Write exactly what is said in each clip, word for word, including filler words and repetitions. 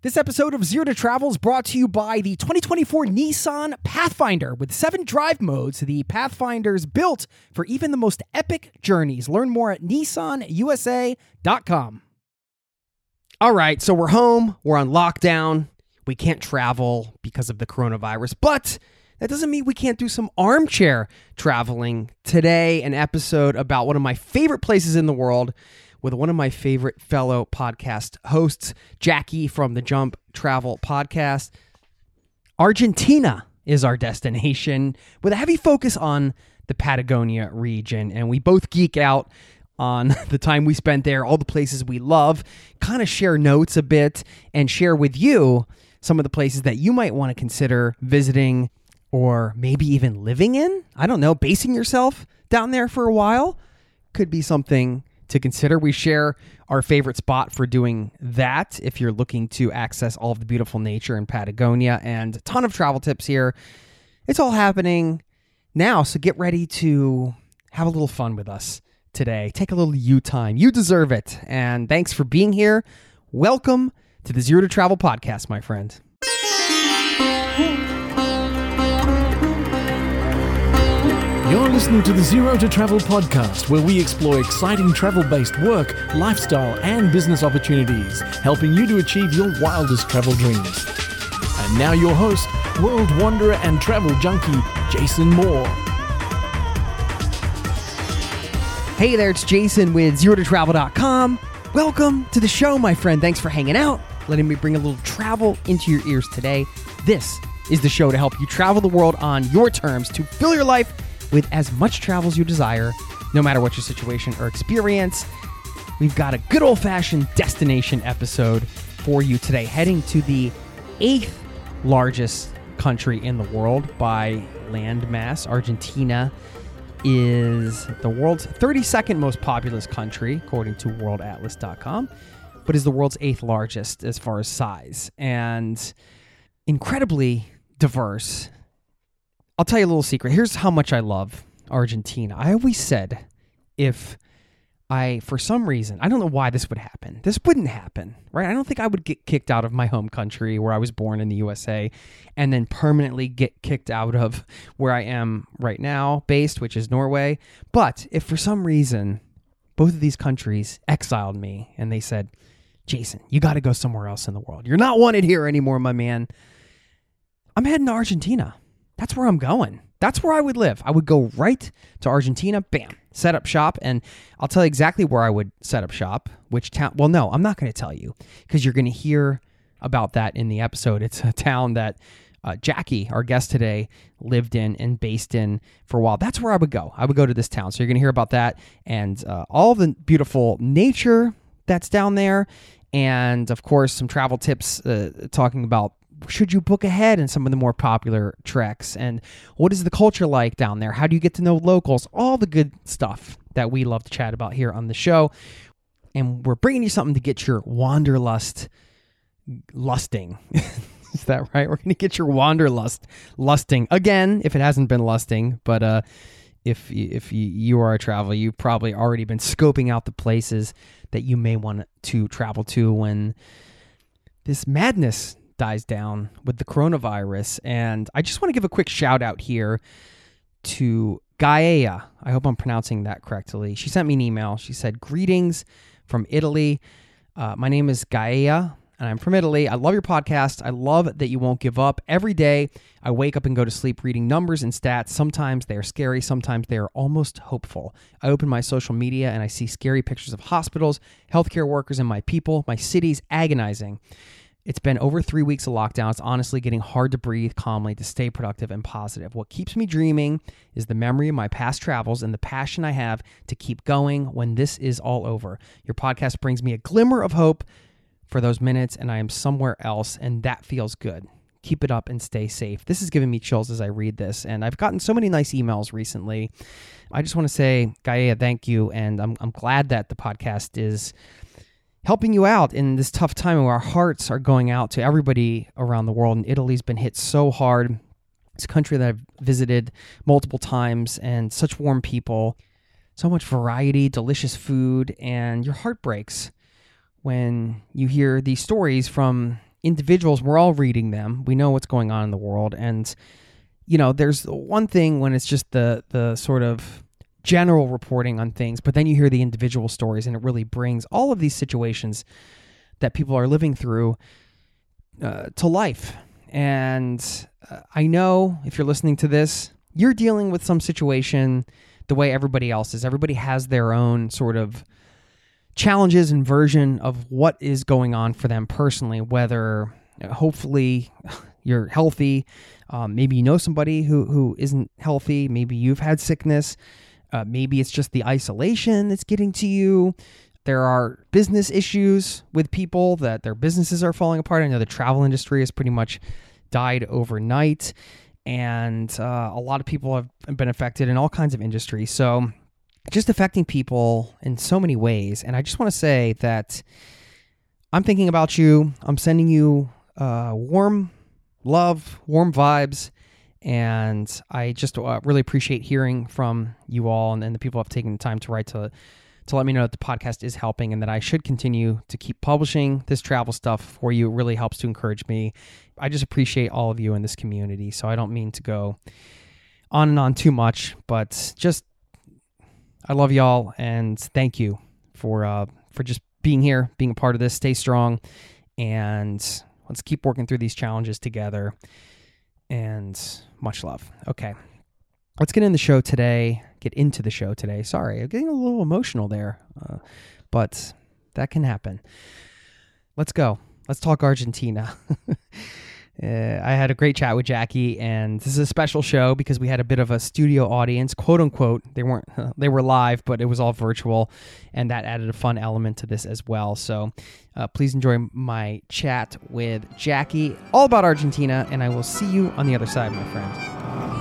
This episode of Zero to Travel is brought to you by the twenty twenty-four Nissan Pathfinder. With seven drive modes, the Pathfinder's built for even the most epic journeys. Learn more at nissan u s a dot com. All right, so we're home, we're on lockdown, we can't travel because of the coronavirus, but that doesn't mean we can't do some armchair traveling. Today, an episode about one of my favorite places in the world with one of my favorite fellow podcast hosts, Jackie from the Jump Travel Podcast. Argentina is our destination with a heavy focus on the Patagonia region, and we both geek out on the time we spent there, all the places we love, kind of share notes a bit, and share with you some of the places that you might want to consider visiting or maybe even living in. I don't know, basing yourself down there for a while could be something to consider. We share our favorite spot for doing that if you're looking to access all of the beautiful nature in Patagonia, and a ton of travel tips here. It's all happening now, so get ready to have a little fun with us today. Take a little you time. You deserve it. And thanks for being here. Welcome to the Zero to Travel Podcast, my friend. You're listening to the Zero to Travel Podcast, where we explore exciting travel-based work, lifestyle, and business opportunities, helping you to achieve your wildest travel dreams. And now your host, world wanderer and travel junkie, Jason Moore. Hey there, it's Jason with zero to travel dot com. Welcome to the show, my friend. Thanks for hanging out, letting me bring a little travel into your ears today. This is the show to help you travel the world on your terms, to fill your life with as much travel as you desire, no matter what your situation or experience. We've got a good old-fashioned destination episode for you today, heading to the eighth largest country in the world by landmass. Argentina is the world's thirty-second most populous country, according to world atlas dot com, but is the world's eighth largest as far as size, and incredibly diverse. I'll tell you a little secret. Here's how much I love Argentina. I always said if I, for some reason, I don't know why this would happen. This wouldn't happen, right? I don't think I would get kicked out of my home country where I was born in the U S A and then permanently get kicked out of where I am right now based, which is Norway. But if for some reason both of these countries exiled me and they said, Jason, you got to go somewhere else in the world. You're not wanted here anymore, my man. I'm heading to Argentina. That's where I'm going. That's where I would live. I would go right to Argentina, bam, set up shop, and I'll tell you exactly where I would set up shop, which town. Well, no, I'm not going to tell you because you're going to hear about that in the episode. It's a town that uh, Jackie, our guest today, lived in and based in for a while. That's where I would go. I would go to this town. So you're going to hear about that and uh, all the beautiful nature that's down there. And, of course, some travel tips uh, talking about should you book ahead in some of the more popular treks, and what is the culture like down there? How do you get to know locals? All the good stuff that we love to chat about here on the show. And we're bringing you something to get your wanderlust lusting. Is that right? We're going to get your wanderlust lusting again, if it hasn't been lusting. But uh, if, if you, you are a traveler, you've probably already been scoping out the places that you may want to travel to when this madness dies down with the coronavirus. And I just want to give a quick shout out here to Gaia. I hope I'm pronouncing that correctly. She sent me an email. She said, greetings from Italy. Uh, my name is Gaia and I'm from Italy. I love your podcast. I love that you won't give up. Every day I wake up and go to sleep reading numbers and stats. Sometimes they are scary. Sometimes they are almost hopeful. I open my social media and I see scary pictures of hospitals, healthcare workers, and my people. My city's agonizing. It's been over three weeks of lockdown. It's honestly getting hard to breathe calmly, to stay productive and positive. What keeps me dreaming is the memory of my past travels and the passion I have to keep going when this is all over. Your podcast brings me a glimmer of hope for those minutes, and I am somewhere else, and that feels good. Keep it up and stay safe. This is giving me chills as I read this, and I've gotten so many nice emails recently. I just want to say, Gaia, thank you, and I'm I'm glad that the podcast is helping you out in this tough time, where our hearts are going out to everybody around the world. And Italy's been hit so hard. It's a country that I've visited multiple times, and such warm people, so much variety, delicious food, and your heart breaks when you hear these stories from individuals, we're all reading them. We know what's going on in the world. And, you know, there's one thing when it's just the the sort of general reporting on things, but then you hear the individual stories, and it really brings all of these situations that people are living through uh, to life. And uh, I know if you're listening to this, you're dealing with some situation the way everybody else is. Everybody has their own sort of challenges and version of what is going on for them personally, whether uh, hopefully you're healthy, um, maybe you know somebody who, who isn't healthy, maybe you've had sickness, uh, maybe it's just the isolation that's getting to you. There are business issues with people that their businesses are falling apart. I know the travel industry has pretty much died overnight, and uh, a lot of people have been affected in all kinds of industries. So just affecting people in so many ways. And I just want to say that I'm thinking about you. I'm sending you uh, warm love, warm vibes. And I just uh, really appreciate hearing from you all and, and the people who have taken the time to write to to let me know that the podcast is helping and that I should continue to keep publishing this travel stuff for you. It really helps to encourage me. I just appreciate all of you in this community. So I don't mean to go on and on too much, but just I love y'all, and thank you for uh, for just being here, being a part of this. Stay strong, and let's keep working through these challenges together. And much love. Okay, let's get in the show today. Get into the show today. Sorry, I'm getting a little emotional there, uh, but that can happen. Let's go. Let's talk Argentina. Uh, I had a great chat with Jackie, and this is a special show because we had a bit of a studio audience, quote unquote. They weren't, uh, they were live, but it was all virtual, and that added a fun element to this as well. So uh, please enjoy my chat with Jackie, all about Argentina, and I will see you on the other side, my friend.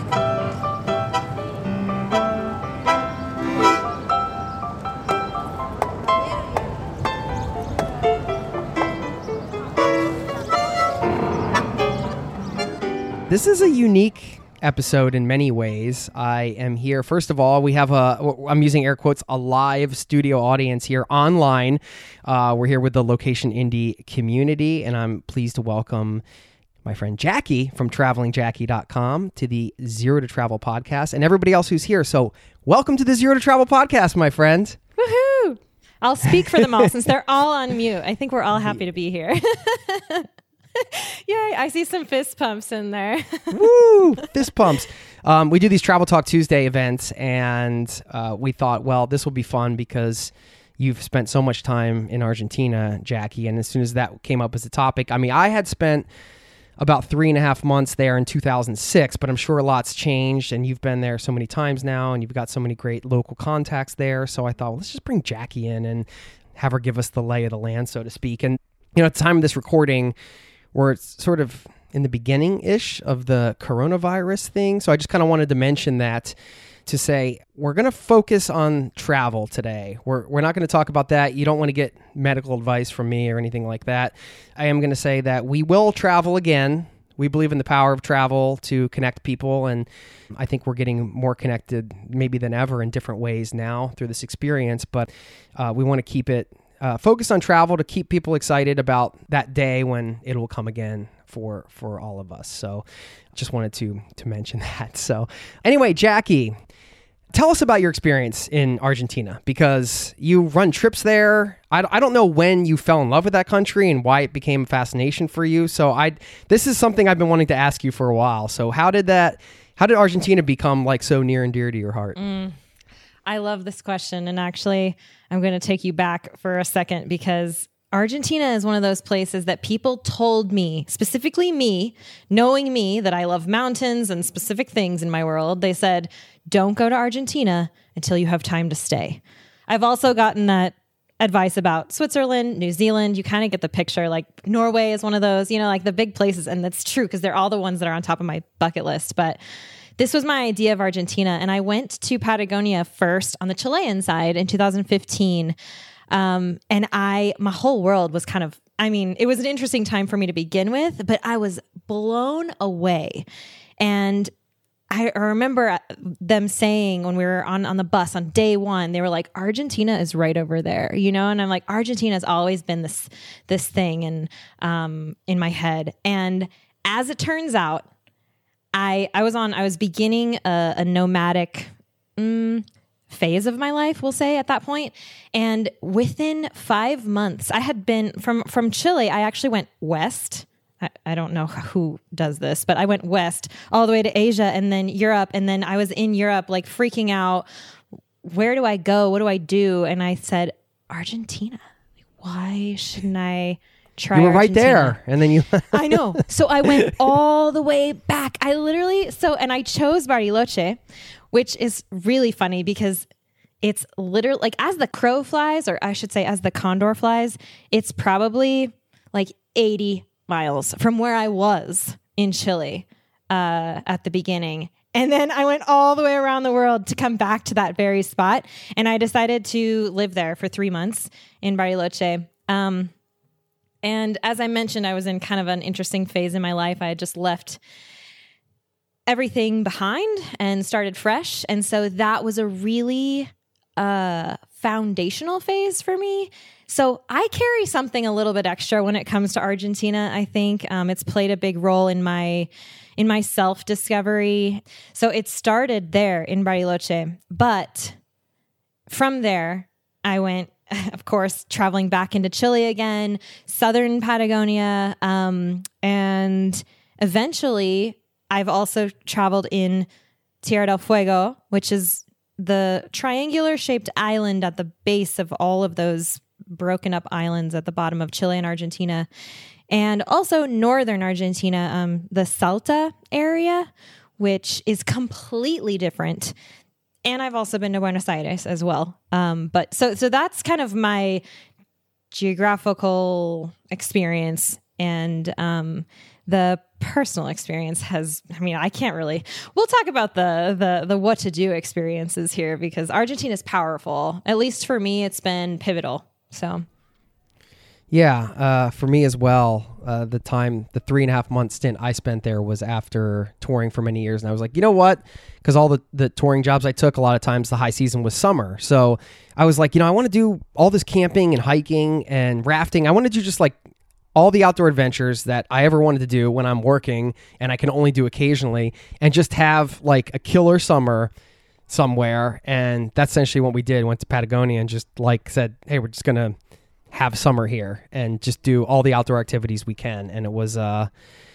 This is a unique episode in many ways. I am here. First of all, we have a, I'm using air quotes, a live studio audience here online. Uh, we're here with the Location Indie community, and I'm pleased to welcome my friend Jackie from traveling jackie dot com to the Zero to Travel podcast, and everybody else who's here. So welcome to the Zero to Travel podcast, my friend. Woohoo! I'll speak for them all since they're all on mute. I think we're all happy to be here. Yay, I see some fist pumps in there. Woo! Fist pumps. Um, we do these Travel Talk Tuesday events, and uh, we thought, well, this will be fun because you've spent so much time in Argentina, Jackie, and as soon as that came up as a topic, I mean, I had spent about three and a half months there in two thousand six, but I'm sure a lot's changed, and you've been there so many times now, and you've got so many great local contacts there, so I thought, well, let's just bring Jackie in and have her give us the lay of the land, so to speak. And, you know, at the time of this recording, we're sort of in the beginning-ish of the coronavirus thing. So I just kind of wanted to mention that to say, we're going to focus on travel today. We're we're not going to talk about that. You don't want to get medical advice from me or anything like that. I am going to say that we will travel again. We believe in the power of travel to connect people, and I think we're getting more connected maybe than ever in different ways now through this experience, but uh, we want to keep it Uh, focus on travel to keep people excited about that day when it will come again for for all of us. So just wanted to to mention that. So anyway, Jackie, tell us about your experience in Argentina, because you run trips there. I, I don't know when you fell in love with that country and why it became a fascination for you. So I this is something I've been wanting to ask you for a while. So how did that, how did Argentina become like so near and dear to your heart? Mm. I love this question. And actually, I'm going to take you back for a second, because Argentina is one of those places that people told me, specifically me, knowing me that I love mountains and specific things in my world. They said, don't go to Argentina until you have time to stay. I've also gotten that advice about Switzerland, New Zealand. You kind of get the picture. Like Norway is one of those, you know, like the big places. And that's true because they're all the ones that are on top of my bucket list. But this was my idea of Argentina, and I went to Patagonia first on the Chilean side in two thousand fifteen, um, and I, my whole world was kind of, I mean, it was an interesting time for me to begin with, but I was blown away. And I remember them saying when we were on, on the bus on day one, they were like, Argentina is right over there, you know? And I'm like, Argentina has always been this, this thing and, um, in my head. And as it turns out, I, I was on, I was beginning a, a nomadic, mm, phase of my life, we'll say at that point. And within five months, I had been from, from Chile. I actually went west. I, I don't know who does this, but I went west all the way to Asia and then Europe. And then I was in Europe, like freaking out. Where do I go? What do I do? And I said, Argentina. Why shouldn't I try? You were right Argentina? there. And then you, I know. So I went all the way back. I literally, so, and I chose Bariloche, which is really funny because it's literally like as the crow flies, or I should say as the condor flies, it's probably like eighty miles from where I was in Chile uh, at the beginning. And then I went all the way around the world to come back to that very spot. And I decided to live there for three months in Bariloche. Um, and as I mentioned, I was in kind of an interesting phase in my life. I had just left everything behind and started fresh. And so that was a really uh, foundational phase for me. So I carry something a little bit extra when it comes to Argentina. I think um, it's played a big role in my in my self-discovery. So it started there in Bariloche. But from there, I went, of course, traveling back into Chile again, southern Patagonia, um, and eventually I've also traveled in Tierra del Fuego, which is the triangular shaped island at the base of all of those broken up islands at the bottom of Chile and Argentina, and also northern Argentina, um, the Salta area, which is completely different. And I've also been to Buenos Aires as well. Um, but so, so that's kind of my geographical experience, and um, the personal experience has, I mean, I can't really, we'll talk about the, the, the what to do experiences here because Argentina is powerful. At least for me, it's been pivotal. So, yeah, uh, for me as well, uh, the time, the three and a half month stint I spent there was after touring for many years. And I was like, you know what? Because all the, the touring jobs I took, a lot of times the high season was summer. So I was like, you know, I want to do all this camping and hiking and rafting. I want to do just like all the outdoor adventures that I ever wanted to do when I'm working and I can only do occasionally, and just have like a killer summer somewhere. And that's essentially what we did. Went to Patagonia and just like said, hey, we're just going to have summer here and just do all the outdoor activities we can. And it was, uh,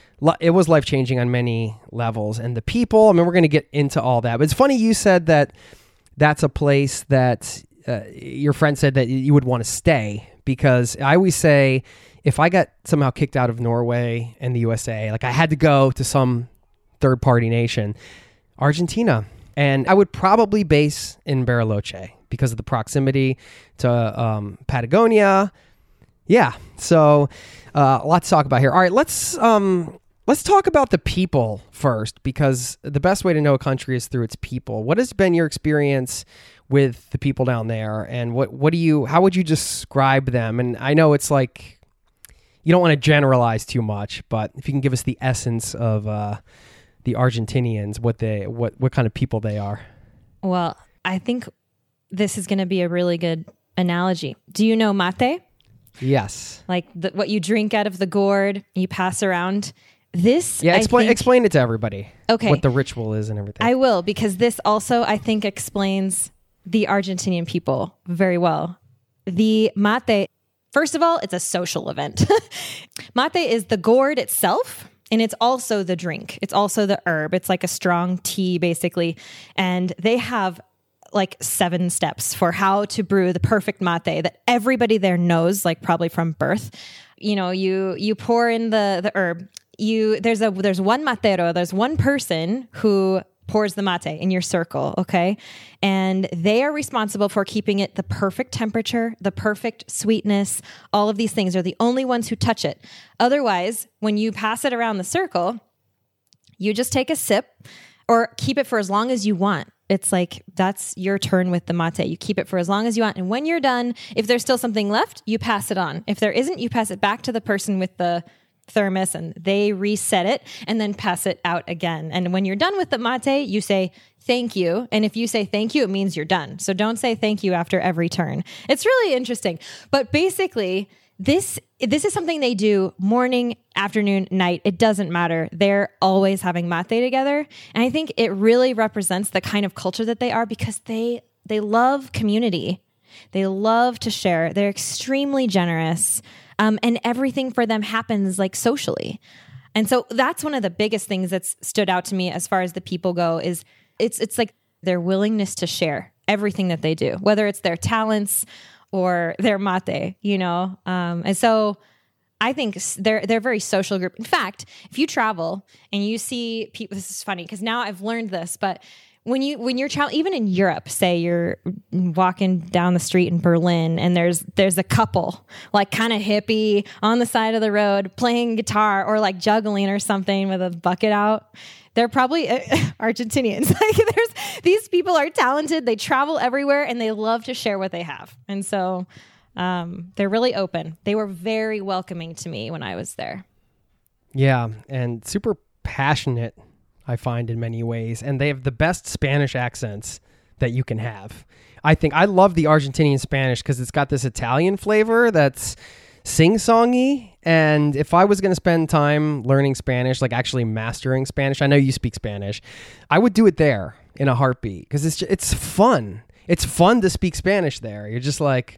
it was life-changing on many levels. And the people, I mean, we're going to get into all that, but it's funny you said that that's a place that uh, your friend said that you would want to stay, because I always say, if I got somehow kicked out of Norway and the U S A, like I had to go to some third party nation, Argentina, and I would probably base in Bariloche because of the proximity to um, Patagonia. Yeah. So uh, a lot to talk about here. All right, let's um, let's talk about the people first, because the best way to know a country is through its people. What has been your experience with the people down there, and what what do you? How would you describe them? And I know it's like, you don't want to generalize too much, but if you can give us the essence of uh, the Argentinians, what they, what, what kind of people they are. Well, I think this is going to be a really good analogy. Do you know mate? Yes. Like the, what you drink out of the gourd, you pass around. This, yeah, explain I think, explain it to everybody. Okay, what the ritual is and everything. I will, because this also, I think, explains the Argentinian people very well. The mate. First of all, it's a social event. Mate is the gourd itself, and it's also the drink. It's also the herb. It's like a strong tea, basically. And they have like seven steps for how to brew the perfect mate that everybody there knows, like probably from birth. You know, you you pour in the the herb. You there's a there's one matero. There's one person who pours the mate in your circle, okay? And they are responsible for keeping it the perfect temperature, the perfect sweetness. All of these things are the only ones who touch it. Otherwise, when you pass it around the circle, you just take a sip or keep it for as long as you want. It's like, that's your turn with the mate. You keep it for as long as you want. And when you're done, if there's still something left, you pass it on. If there isn't, you pass it back to the person with the thermos and they reset it and then pass it out again. And when you're done with the mate, you say thank you. And if you say thank you, it means you're done. So don't say thank you after every turn. It's really interesting. But basically, this this is something they do morning, afternoon, night. It doesn't matter. They're always having mate together. And I think it really represents the kind of culture that they are because they they love community. They love to share. They're extremely generous. Um, and everything for them happens like socially. And so that's one of the biggest things that's stood out to me as far as the people go is it's it's like their willingness to share everything that they do, whether it's their talents or their mate, you know? Um, and so I think they're they're a very social group. In fact, if you travel and you see people, this is funny because now I've learned this, but When you when you're traveling, even in Europe, say you're walking down the street in Berlin, and there's there's a couple like kind of hippie on the side of the road playing guitar or like juggling or something with a bucket out. They're probably uh, Argentinians. Like there's these people are talented. They travel everywhere and they love to share what they have, and so um, they're really open. They were very welcoming to me when I was there. Yeah, and super passionate. I find in many ways, and they have the best Spanish accents that you can have. I think I love the Argentinian Spanish because it's got this Italian flavor that's sing-songy, and if I was going to spend time learning Spanish, like actually mastering Spanish, I know you speak Spanish, I would do it there in a heartbeat because it's it's fun. It's fun to speak Spanish there. You're just like,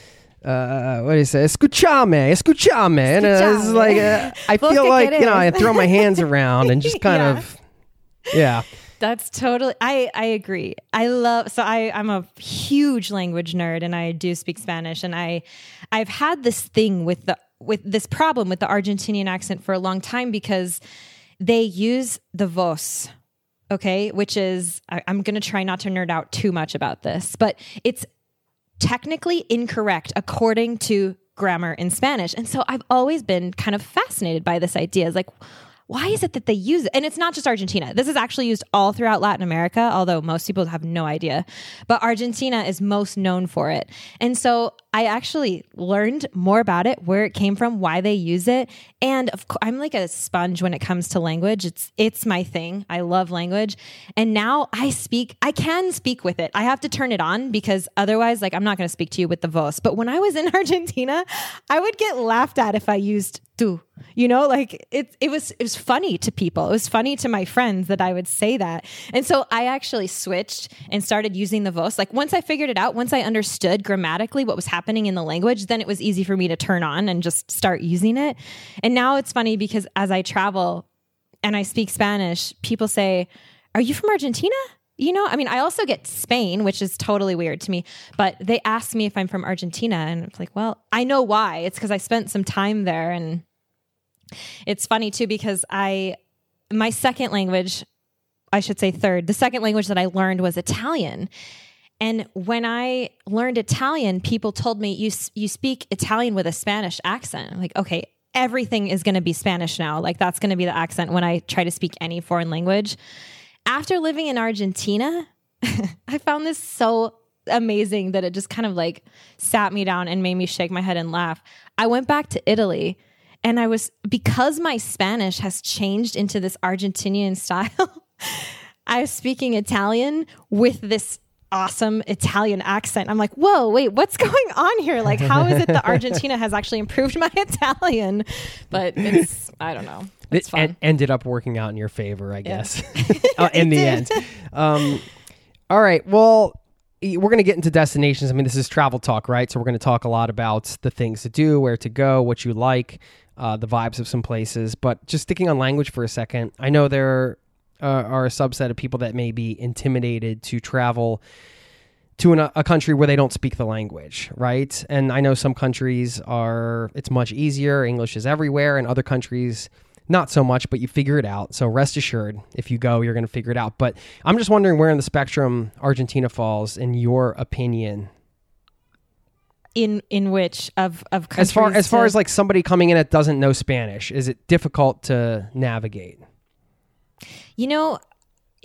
uh, what do you say? Escuchame, escuchame. And uh, it's like, uh, I feel like, you know, I throw my hands around and just kind yeah. of, yeah. That's totally, I, I agree. I love, so I, I'm a huge language nerd and I do speak Spanish, and I, I've had this thing with the, with this problem with the Argentinian accent for a long time because they use the vos, okay, which is, I, I'm going to try not to nerd out too much about this, but it's technically incorrect according to grammar in Spanish. And so I've always been kind of fascinated by this idea. It's like, why is it that they use it? And it's not just Argentina. This is actually used all throughout Latin America, although most people have no idea. But Argentina is most known for it. And so I actually learned more about it, where it came from, why they use it. And of course, I'm like a sponge when it comes to language. It's it's my thing. I love language. And now I speak, I can speak with it. I have to turn it on because otherwise, like, I'm not going to speak to you with the vos. But when I was in Argentina, I would get laughed at if I used tu. You know, like it, it was, it was funny to people. It was funny to my friends that I would say that. And so I actually switched and started using the vos. Like once I figured it out, once I understood grammatically what was happening in the language, then it was easy for me to turn on and just start using it. And now it's funny because as I travel and I speak Spanish, people say, "Are you from Argentina?" You know, I mean, I also get Spain, which is totally weird to me, but they ask me if I'm from Argentina, and it's like, well, I know why. It's because I spent some time there. And it's funny too, because I, my second language, I should say third, the second language that I learned was Italian. And when I learned Italian, people told me, you you speak Italian with a Spanish accent. I'm like, okay, everything is going to be Spanish now. Like that's going to be the accent when I try to speak any foreign language. After living in Argentina, I found this so amazing that it just kind of like sat me down and made me shake my head and laugh. I went back to Italy, and I was, because my Spanish has changed into this Argentinian style, I was speaking Italian with this awesome Italian accent. I'm like, whoa, wait, what's going on here? Like, how is it that Argentina has actually improved my Italian? But it's, I don't know. It's fun. It ended up working out in your favor, I guess, uh, in the end. Um, all right. Well, we're going to get into destinations. I mean, this is travel talk, right? So we're going to talk a lot about the things to do, where to go, what you like, uh, the vibes of some places. But just sticking on language for a second, I know there uh, are a subset of people that may be intimidated to travel to an, a country where they don't speak the language, right? And I know some countries are, it's much easier. English is everywhere, and other countries, not so much, but you figure it out. So rest assured, if you go, you're going to figure it out. But I'm just wondering where in the spectrum Argentina falls, in your opinion. In in which of of countries? As far as to, far as like somebody coming in that doesn't know Spanish, is it difficult to navigate? You know, it's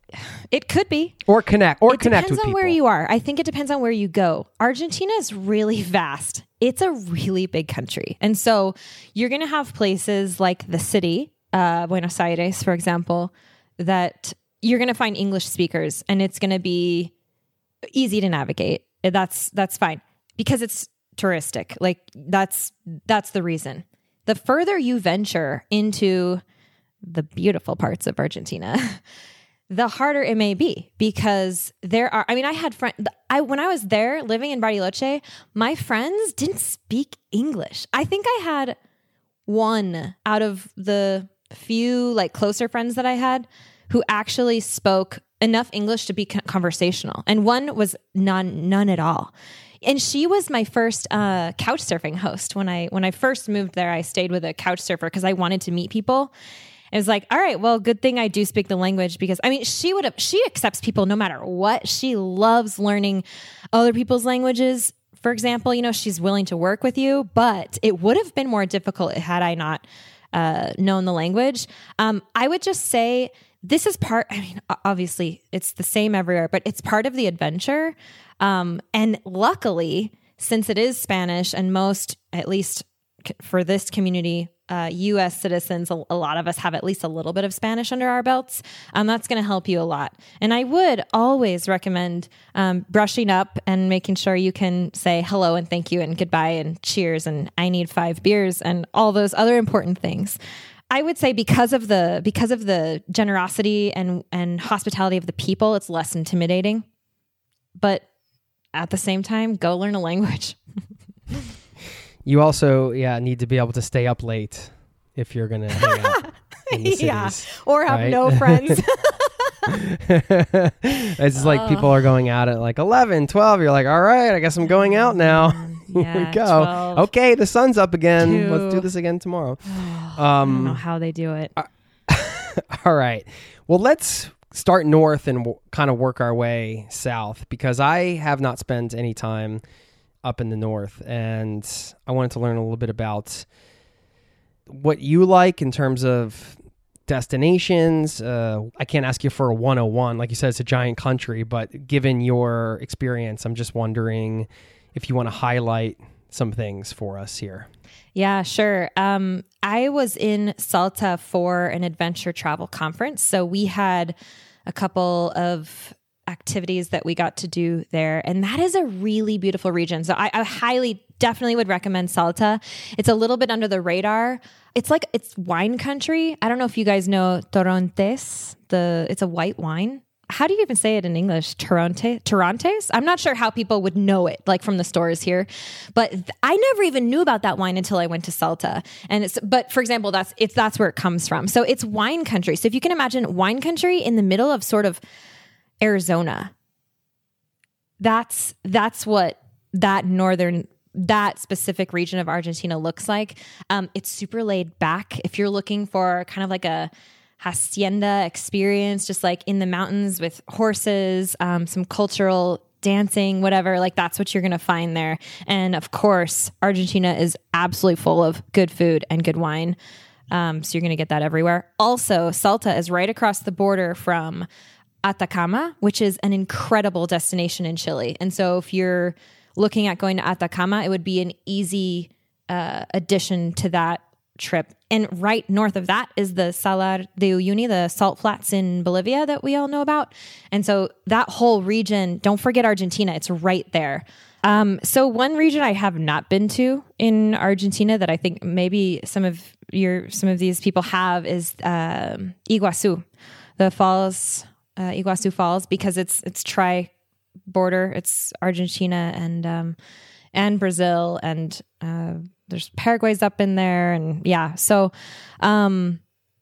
It could be. Or connect, or it connect with depends on people. where you are. I think it depends on where you go. Argentina is really vast. It's a really big country. And so you're going to have places like the city, uh, Buenos Aires, for example, that you're going to find English speakers, and it's going to be easy to navigate. That's, that's fine because it's touristic. Like that's, that's the reason. The further you venture into the beautiful parts of Argentina, the harder it may be, because there are, I mean, I had friends, I, when I was there living in Bariloche, my friends didn't speak English. I think I had one out of the few like closer friends that I had who actually spoke enough English to be conversational. And one was none, none at all. And she was my first uh, couch surfing host. When I, when I first moved there, I stayed with a couch surfer because I wanted to meet people. It was like, all right, well, good thing I do speak the language, because I mean, she would have, she accepts people no matter what. She loves learning other people's languages. For example, you know, she's willing to work with you, but it would have been more difficult had I not uh, known the language. Um, I would just say this is part, I mean, obviously it's the same everywhere, but it's part of the adventure. Um, and luckily, since it is Spanish and most, at least for this community, Uh, U S citizens, a, a lot of us have at least a little bit of Spanish under our belts. Um, that's going to help you a lot. And I would always recommend um, brushing up and making sure you can say hello and thank you and goodbye and cheers and I need five beers and all those other important things. I would say because of the because of the generosity and and hospitality of the people, it's less intimidating. But at the same time, go learn a language. You also, yeah, need to be able to stay up late if you're going to hang out in the cities. Yeah, or have right? no friends. It's just like people are going out at like eleven, twelve. You're like, all right, I guess I'm going out now. Here Yeah, we go. twelve. Okay, the sun's up again. Two. Let's do this again tomorrow. I don't know Um, how they do it. all right. Well, let's start north and w- kind of work our way south, because I have not spent any time up in the north, and I wanted to learn a little bit about what you like in terms of destinations. Uh, I can't ask you for a one oh one. Like you said, it's a giant country, but given your experience, I'm just wondering if you want to highlight some things for us here. Yeah, sure. Um, I was in Salta for an adventure travel conference. So we had a couple of activities that we got to do there. And that is a really beautiful region. So I, I highly, definitely would recommend Salta. It's a little bit under the radar. It's like, it's wine country. I don't know if you guys know Torrontés. The, it's a white wine. How do you even say it in English? Torronte, Torrontés? I'm not sure how people would know it, like from the stores here, but th- I never even knew about that wine until I went to Salta. And it's, but for example, that's, it's, that's where it comes from. So it's wine country. So if you can imagine wine country in the middle of sort of Arizona, that's, that's what that northern, that specific region of Argentina looks like. Um, it's super laid back. If you're looking for kind of like a hacienda experience, just like in the mountains with horses, um, some cultural dancing, whatever, like that's what you're going to find there. And of course, Argentina is absolutely full of good food and good wine. Um, so you're going to get that everywhere. Also, Salta is right across the border from Atacama, which is an incredible destination in Chile. And so if you're looking at going to Atacama, it would be an easy uh, addition to that trip. And right north of that is the Salar de Uyuni, the salt flats in Bolivia that we all know about. And so that whole region, don't forget Argentina, it's right there. Um, so one region I have not been to in Argentina that I think maybe some of your, some of these people have is um, Iguazu, the falls, uh, Iguazu Falls, because it's, it's tri border. It's Argentina and, um, and Brazil, and, uh, there's Paraguay's up in there. And yeah, so, um,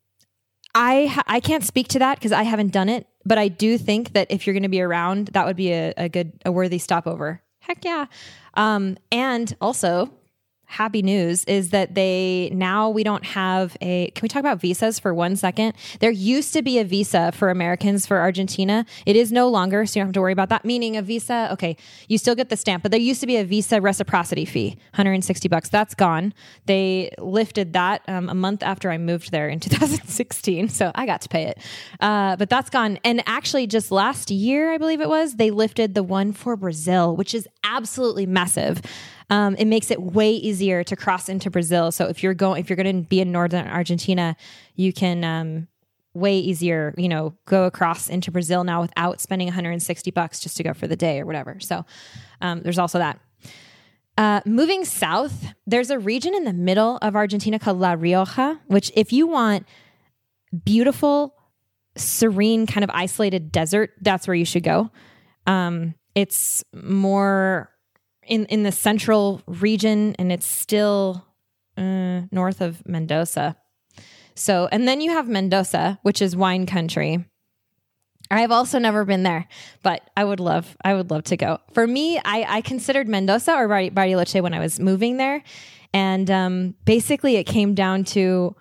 I, ha- I can't speak to that because I haven't done it, but I do think that if you're going to be around, that would be a, a good, a worthy stopover. Heck yeah. Um, and also happy news is that they now we don't have a can we talk about visas for one second? There used to be a visa for Americans for Argentina. It is no longer, so you don't have to worry about that. Meaning a visa, okay, you still get the stamp, but there used to be a visa reciprocity fee, one hundred sixty bucks. That's gone. They lifted that um, a month after I moved there in two thousand sixteen, so I got to pay it. Uh, but that's gone. And actually just last year, I believe it was, they lifted the one for Brazil, which is absolutely massive. Um, it makes it way easier to cross into Brazil. So if you're going, if you're going to be in northern Argentina, you can um, way easier, you know, go across into Brazil now without spending one hundred sixty bucks just to go for the day or whatever. So um, there's also that. Uh, moving south, there's a region in the middle of Argentina called La Rioja, which if you want beautiful, serene, kind of isolated desert, that's where you should go. Um, it's more in, in the central region, and it's still uh, north of Mendoza. So, and then you have Mendoza, which is wine country. I've also never been there, but I would love, I would love to go. For me, I, I considered Mendoza or Bar- Bariloche when I was moving there. And um, basically it came down to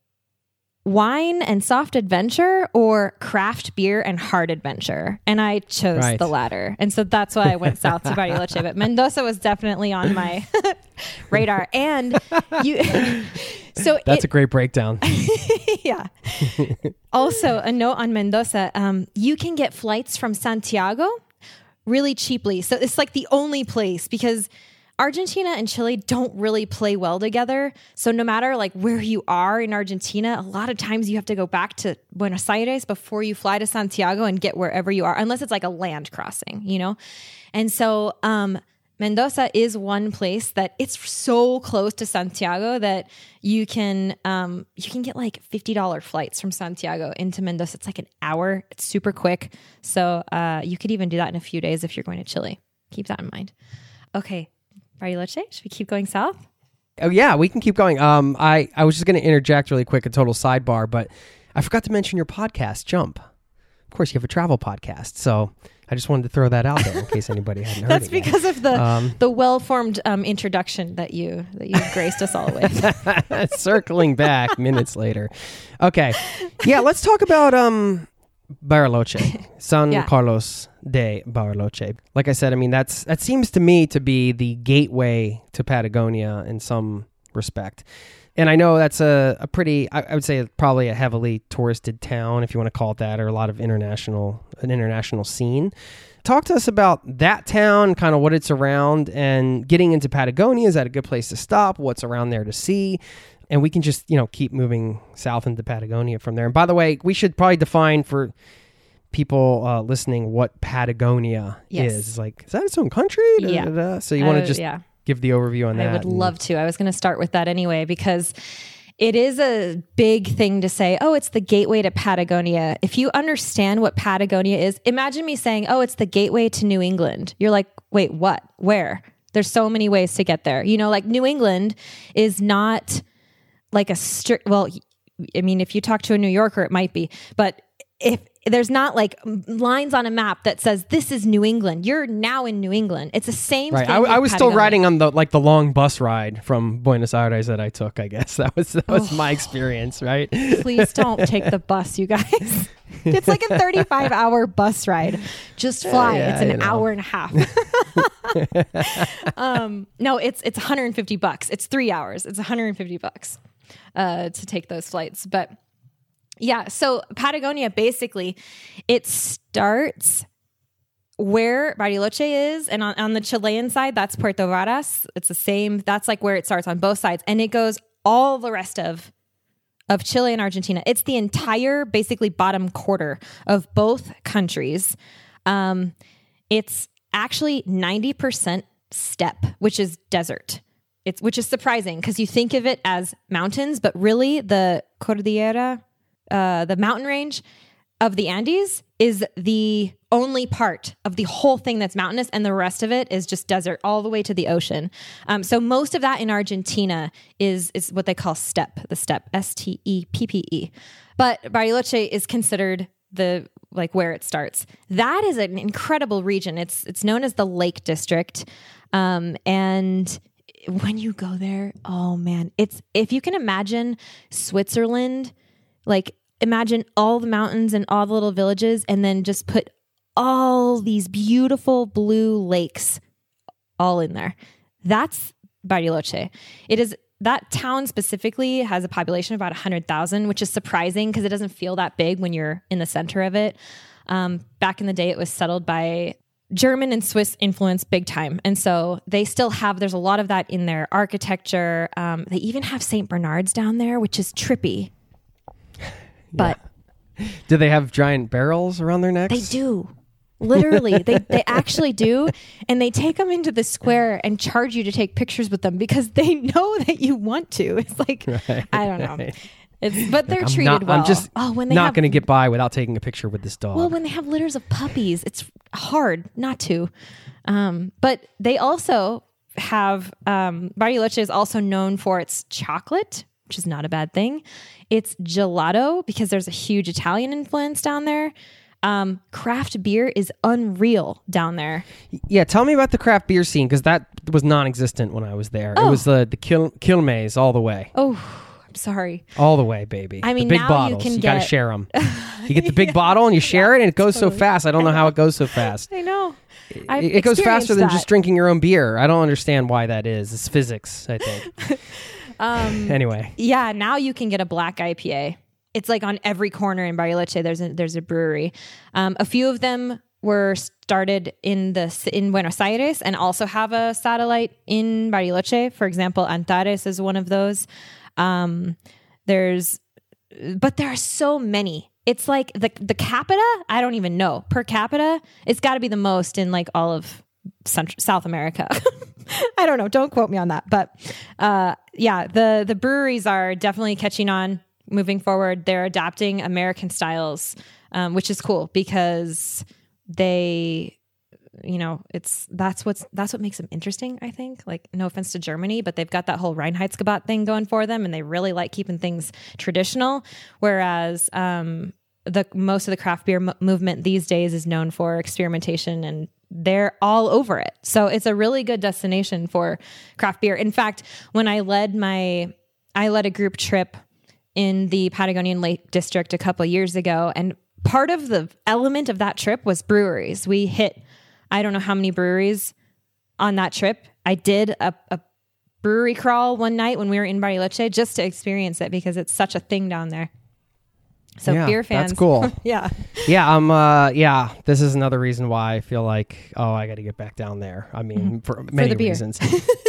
wine and soft adventure or craft beer and hard adventure. And I chose Right. the latter. And so that's why I went south to Bariloche. But Mendoza was definitely on my radar. And you, so That's it, a great breakdown. yeah. Also, a note on Mendoza, um, you can get flights from Santiago really cheaply. So it's like the only place because Argentina and Chile don't really play well together. So no matter like where you are in Argentina, a lot of times you have to go back to Buenos Aires before you fly to Santiago and get wherever you are, unless it's like a land crossing, you know? And so um, Mendoza is one place that it's so close to Santiago that you can um, you can get like fifty dollars flights from Santiago into Mendoza. It's like an hour. It's super quick. So uh, you could even do that in a few days if you're going to Chile. Keep that in mind. Okay. Bariloche, should we keep going south? Oh yeah, we can keep going. Um, I, I was just going to interject really quick, a total sidebar, but I forgot to mention your podcast, Jump. Of course, you have a travel podcast, so I just wanted to throw that out there in case anybody hadn't heard That's it yet. because of the Um, the well-formed um, introduction that you that you graced us all with. Circling back minutes later. Okay, yeah, let's talk about um, Bariloche, San Yeah. Carlos de Bariloche. Like I said, I mean that's that seems to me to be the gateway to Patagonia in some respect. And I know that's a, a pretty, I, I would say probably a heavily touristed town, if you want to call it that, or a lot of international, an international scene. Talk to us about that town, kind of what it's around, and getting into Patagonia. Is that a good place to stop? What's around there to see? And we can just, you know, keep moving south into Patagonia from there. And by the way, we should probably define for people uh, listening what Patagonia Yes. is. It's like, is that its own country? Da, Yeah. da, da. So you want to Uh, just yeah. give the overview on that? I would and- love to. I was going to start with that anyway, because it is a big thing to say, oh, it's the gateway to Patagonia. If you understand what Patagonia is, imagine me saying, oh, it's the gateway to New England. You're like, wait, what? Where? There's so many ways to get there. You know, like New England is not like a strict, well, I mean, if you talk to a New Yorker, it might be, but if there's not like lines on a map that says this is New England, you're now in New England. It's the same Right. thing. I, with I was still Patagonia. riding on the like the long bus ride from Buenos Aires that I took. I guess that was that was my experience. Right. Please don't take the bus, you guys. It's like a thirty-five hour bus ride. Just fly. Yeah, it's an you know. hour and a half. um, no, it's it's one hundred fifty bucks. It's three hours. It's one hundred fifty bucks uh, to take those flights. But yeah, so Patagonia, basically, it starts where Bariloche is, and on, on the Chilean side, that's Puerto Varas. It's the same. That's like where it starts on both sides, and it goes all the rest of of Chile and Argentina. It's the entire, basically, bottom quarter of both countries. Um, it's actually ninety percent steppe, which is desert. It's which is surprising because you think of it as mountains, but really the Cordillera, uh, the mountain range of the Andes, is the only part of the whole thing that's mountainous, and the rest of it is just desert all the way to the ocean. Um, so most of that in Argentina is is what they call steppe, the steppe, S T E P P E. But Bariloche is considered the like where it starts. That is an incredible region. It's it's known as the Lake District, um, and when you go there, oh man, it's, if you can imagine Switzerland, like imagine all the mountains and all the little villages, and then just put all these beautiful blue lakes all in there. That's Bariloche. It is, that town specifically has a population of about one hundred thousand, which is surprising because it doesn't feel that big when you're in the center of it. Um, back in the day, it was settled by German and Swiss influence big time. And so they still have, there's a lot of that in their architecture. Um, they even have Saint Bernards down there, which is trippy. But yeah. Do they have giant barrels around their necks? They do. Literally, they, they actually do. And they take them into the square and charge you to take pictures with them because they know that you want to. It's like, right, I don't know. Right. It's, but they're like, treated not, well. I'm just oh, when they not have, going to get by without taking a picture with this dog. Well, when they have litters of puppies, it's hard not to. Um, but they also have, um, Bariloche is also known for its chocolate, which is not a bad thing. It's gelato because there's a huge Italian influence down there. Um, craft beer is unreal down there. Yeah, tell me about the craft beer scene because that was non-existent when I was there. Oh. It was the the Quil- Quilmes all the way. Oh, I'm sorry. All the way, baby. I mean, the big now bottles. you can got to get... share them. You get the big yeah. bottle and you share yeah, it, and it goes totally. so fast. I don't know how it goes so fast. I know. It, it goes faster than that. Just drinking your own beer. I don't understand why that is. It's physics, I think. um, anyway. Yeah, now you can get a black I P A. It's like on every corner in Bariloche, there's a, there's a brewery. Um, a few of them were started in the in Buenos Aires and also have a satellite in Bariloche. For example, Antares is one of those. Um, there's, but there are so many. It's like the the capita, I don't even know. Per capita, it's got to be the most in like all of Central, South America. I don't know. Don't quote me on that. But uh, yeah, the the breweries are definitely catching on. Moving forward, they're adapting American styles, um, which is cool because they, you know, it's that's what's that's what makes them interesting. I think. Like, no offense to Germany, but they've got that whole Reinheitsgebot thing going for them, and they really like keeping things traditional. Whereas um, the most of the craft beer m- movement these days is known for experimentation, and they're all over it. So it's a really good destination for craft beer. In fact, when I led my, I led a group trip in the Patagonian Lake District a couple of years ago. And part of the element of that trip was breweries. We hit, I don't know how many breweries on that trip. I did a, a brewery crawl one night when we were in Bariloche just to experience it because it's such a thing down there. So yeah, beer fans. That's cool. yeah. Yeah. Um, uh, yeah. This is another reason why I feel like, oh, I got to get back down there. I mean, mm-hmm. for many for reasons.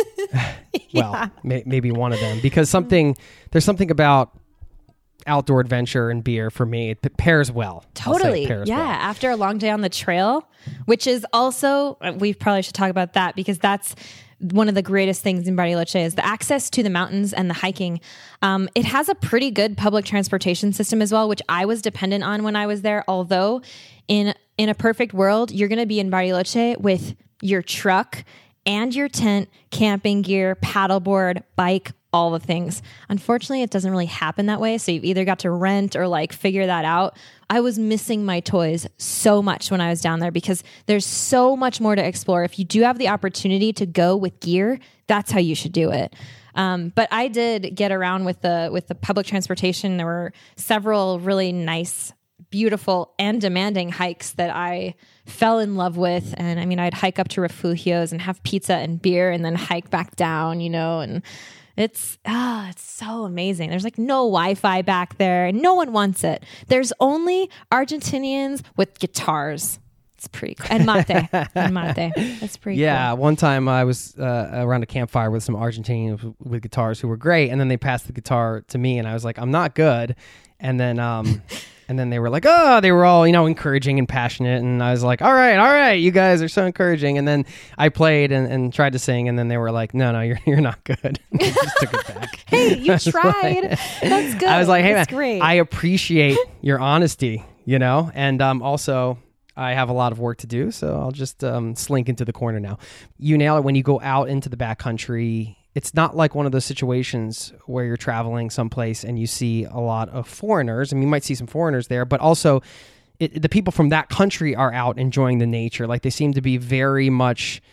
well, yeah. may, maybe one of them because something, there's something about outdoor adventure and beer for me. It p- pairs well. Totally. Pairs yeah. well. After a long day on the trail, which is also, we probably should talk about that because that's one of the greatest things in Bariloche is the access to the mountains and the hiking. Um, it has a pretty good public transportation system as well, which I was dependent on when I was there. Although in, in a perfect world, you're going to be in Bariloche with your truck and your tent, camping gear, paddleboard, bike, all the things. Unfortunately, it doesn't really happen that way. So you've either got to rent or like figure that out. I was missing my toys so much when I was down there because there's so much more to explore. If you do have the opportunity to go with gear, that's how you should do it. Um, but I did get around with the with the public transportation. There were several really nice, beautiful, and demanding hikes that I fell in love with. And I mean, I'd hike up to Refugios and have pizza and beer and then hike back down, you know, and It's ah, oh, it's so amazing. There's like no Wi-Fi back there, and no one wants it. There's only Argentinians with guitars. It's pretty cool. And mate, and mate. That's pretty. Yeah, cool. one time I was uh, around a campfire with some Argentinians with guitars who were great, and then they passed the guitar to me, and I was like, I'm not good. And then, um, and then they were like, oh, they were all, you know, encouraging and passionate, and I was like, all right, all right, you guys are so encouraging. And then I played and, and tried to sing, and then they were like, no, no, you're you're not good. They just took it back. Hey, you tried. Like, that's good. I was like, hey, that's man, great. I appreciate your honesty, you know, and um, also. I have a lot of work to do, so I'll just um, slink into the corner now. You nail it. When you go out into the backcountry, it's not like one of those situations where you're traveling someplace and you see a lot of foreigners. I mean, you might see some foreigners there, but also it, the people from that country are out enjoying the nature. Like they seem to be very much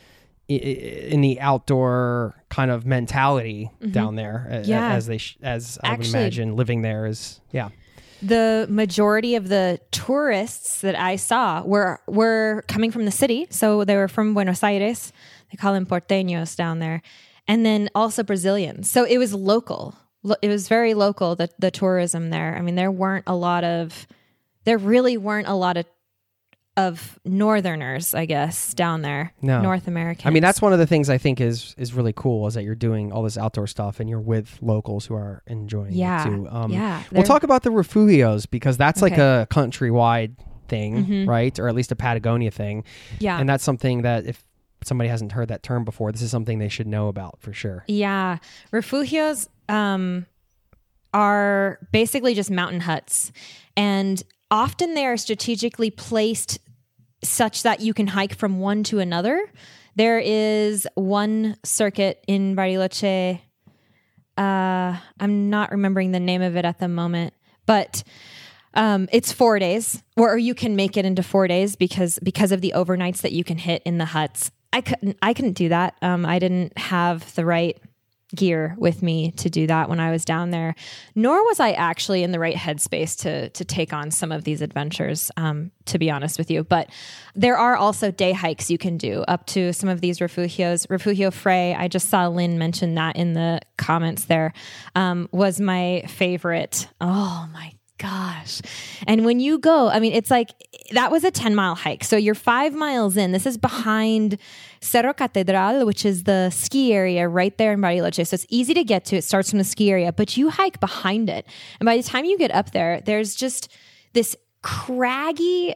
in the outdoor kind of mentality mm-hmm. down there a, yeah. as they sh- as I Actually, would imagine living there is yeah the majority of the tourists that I saw were were coming from the city, so they were from Buenos Aires. They call them porteños down there, and then also Brazilians, so it was local. It was very local, the the tourism there. I mean, there weren't a lot of there really weren't a lot of of northerners, I guess, down there. No. North Americans. I mean, that's one of the things I think is is really cool is that you're doing all this outdoor stuff and you're with locals who are enjoying yeah. it too. Um, yeah. We'll talk about the refugios because that's Okay. like a countrywide thing, mm-hmm. right? Or at least a Patagonia thing. Yeah. And that's something that if somebody hasn't heard that term before, this is something they should know about for sure. Yeah. Refugios um, are basically just mountain huts. And often they are strategically placed such that you can hike from one to another. There is one circuit in Bariloche. Uh, I'm not remembering the name of it at the moment, but um, it's four days, or you can make it into four days because because of the overnights that you can hit in the huts. I couldn't. I couldn't do that. Um, I didn't have the right gear with me to do that when I was down there, nor was I actually in the right headspace to to take on some of these adventures, um, to be honest with you. But there are also day hikes you can do up to some of these refugios. Refugio Frey, I just saw Lynn mention that in the comments there, um, was my favorite. Oh my gosh. And when you go, I mean, it's like, that was a ten mile hike. So you're five miles in. This is behind Cerro Catedral, which is the ski area right there in Bariloche. So it's easy to get to. It starts from the ski area, but you hike behind it. And by the time you get up there, there's just this craggy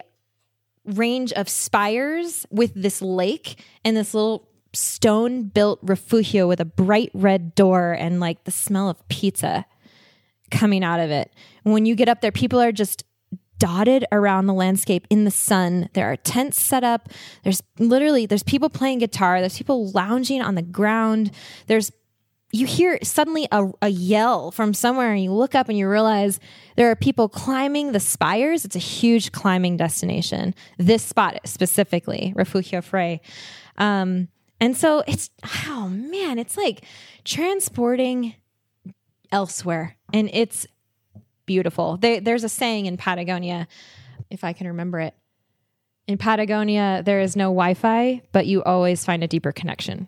range of spires with this lake and this little stone built refugio with a bright red door and like the smell of pizza coming out of it. When you get up there, people are just dotted around the landscape in the sun. There are tents set up. There's literally, there's people playing guitar. There's people lounging on the ground. There's, you hear suddenly a, a yell from somewhere and you look up and you realize there are people climbing the spires. It's a huge climbing destination. This spot specifically, Refugio Frey. Um, and so it's, oh man, it's like transporting elsewhere. And it's beautiful. They, there's a saying in Patagonia, if I can remember it. In Patagonia, there is no Wi-Fi, but you always find a deeper connection.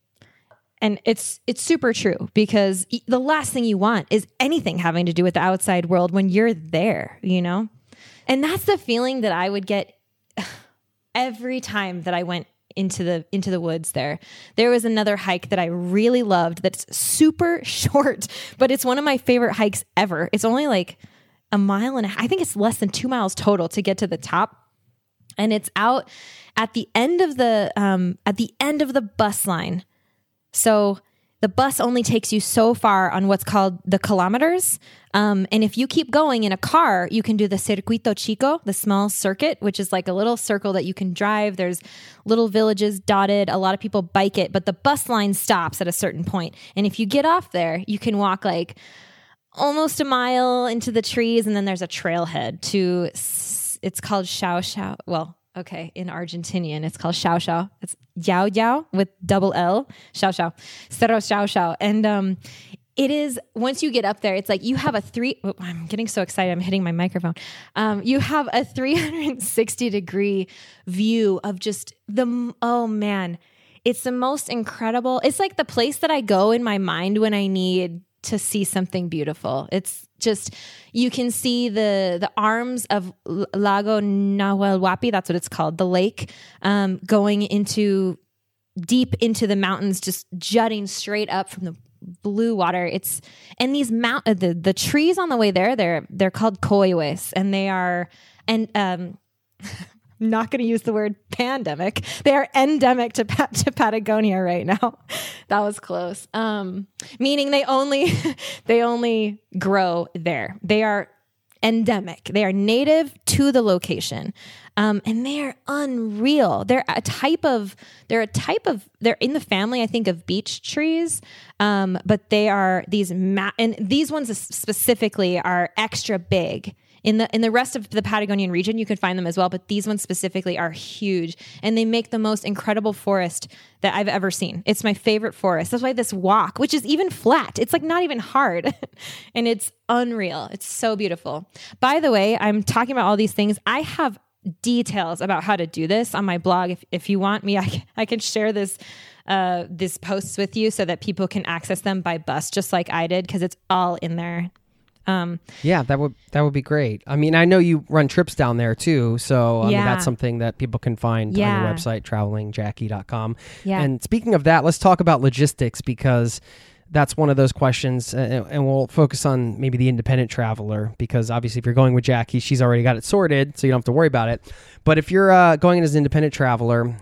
And it's it's super true because the last thing you want is anything having to do with the outside world when you're there, you know? And that's the feeling that I would get every time that I went into the into the woods there. There was another hike that I really loved that's super short, but it's one of my favorite hikes ever. It's only like a mile and a half. I think it's less than two miles total to get to the top. And it's out at the end of the um, at the end of the bus line. So the bus only takes you so far on what's called the kilometers. Um, and if you keep going in a car, you can do the Circuito Chico, the small circuit, which is like a little circle that you can drive. There's little villages dotted. A lot of people bike it, but the bus line stops at a certain point. And if you get off there, you can walk like almost a mile into the trees. And then there's a trailhead to, it's called Xiao Xiao. Well, okay, in Argentinian, it's called Xiao Xiao. It's Yao Yao with double L. Xiao Xiao. Cerro Xiao Xiao. And um, it is, once you get up there, it's like you have a three, oh, I'm getting so excited, I'm hitting my microphone. Um, you have a three hundred sixty degree view of just the, oh man, it's the most incredible, it's like the place that I go in my mind when I need to see something beautiful. It's just, you can see the the arms of Lago Nahuel Huapi, that's what it's called, the lake, um, going into, deep into the mountains, just jutting straight up from the blue water. It's, and these mount, uh, the, the trees on the way there, they're, they're called coihues, and they are, and, um, I'm not going to use the word pandemic. They are endemic to Pat- to Patagonia right now. That was close. Um, meaning they only they only grow there. They are endemic. They are native to the location. Um, and they're unreal. They're a type of, they're a type of, they're in the family, I think, of beech trees. Um, but they are these, ma- and these ones specifically are extra big. In the in the rest of the Patagonian region, you can find them as well, but these ones specifically are huge, and they make the most incredible forest that I've ever seen. It's my favorite forest. That's why this walk, which is even flat, it's like not even hard, and it's unreal. It's so beautiful. By the way, I'm talking about all these things. I have details about how to do this on my blog. If if you want me, I, I can share this uh, this posts with you so that people can access them by bus, just like I did, because it's all in there. Um, yeah, that would that would be great. I mean, I know you run trips down there too, so I yeah. mean, that's something that people can find yeah. on your website, traveling jackie dot com. Yeah. And speaking of that, let's talk about logistics, because that's one of those questions, and, and we'll focus on maybe the independent traveler, because obviously if you're going with Jackie, she's already got it sorted, so you don't have to worry about it. But if you're uh, going as an independent traveler,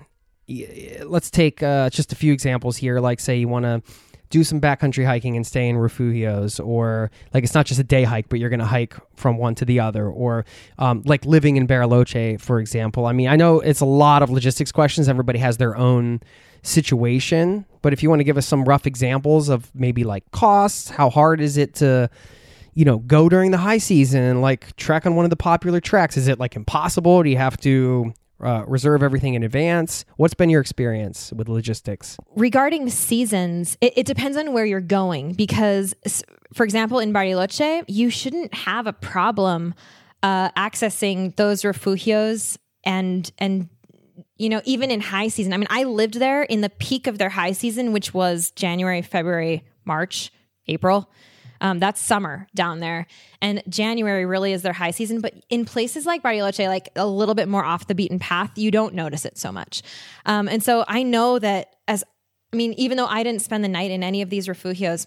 let's take uh, just a few examples here, like say you want to do some backcountry hiking and stay in refugios, or like it's not just a day hike, but you're going to hike from one to the other, or um, like living in Bariloche, for example. I mean, I know it's a lot of logistics questions. Everybody has their own situation, but if you want to give us some rough examples of maybe like costs, how hard is it to, you know, go during the high season, like trek on one of the popular treks? Is it like impossible? Do you have to Uh, reserve everything in advance? What's been your experience with logistics? Regarding seasons, it, it depends on where you're going, because, for example, in Bariloche, you shouldn't have a problem uh, accessing those refugios and, and, you know, even in high season. I mean, I lived there in the peak of their high season, which was January, February, March, April. Um, that's summer down there. And January really is their high season. But in places like Bariloche, like a little bit more off the beaten path, you don't notice it so much. Um, and so I know that as, I mean, even though I didn't spend the night in any of these refugios,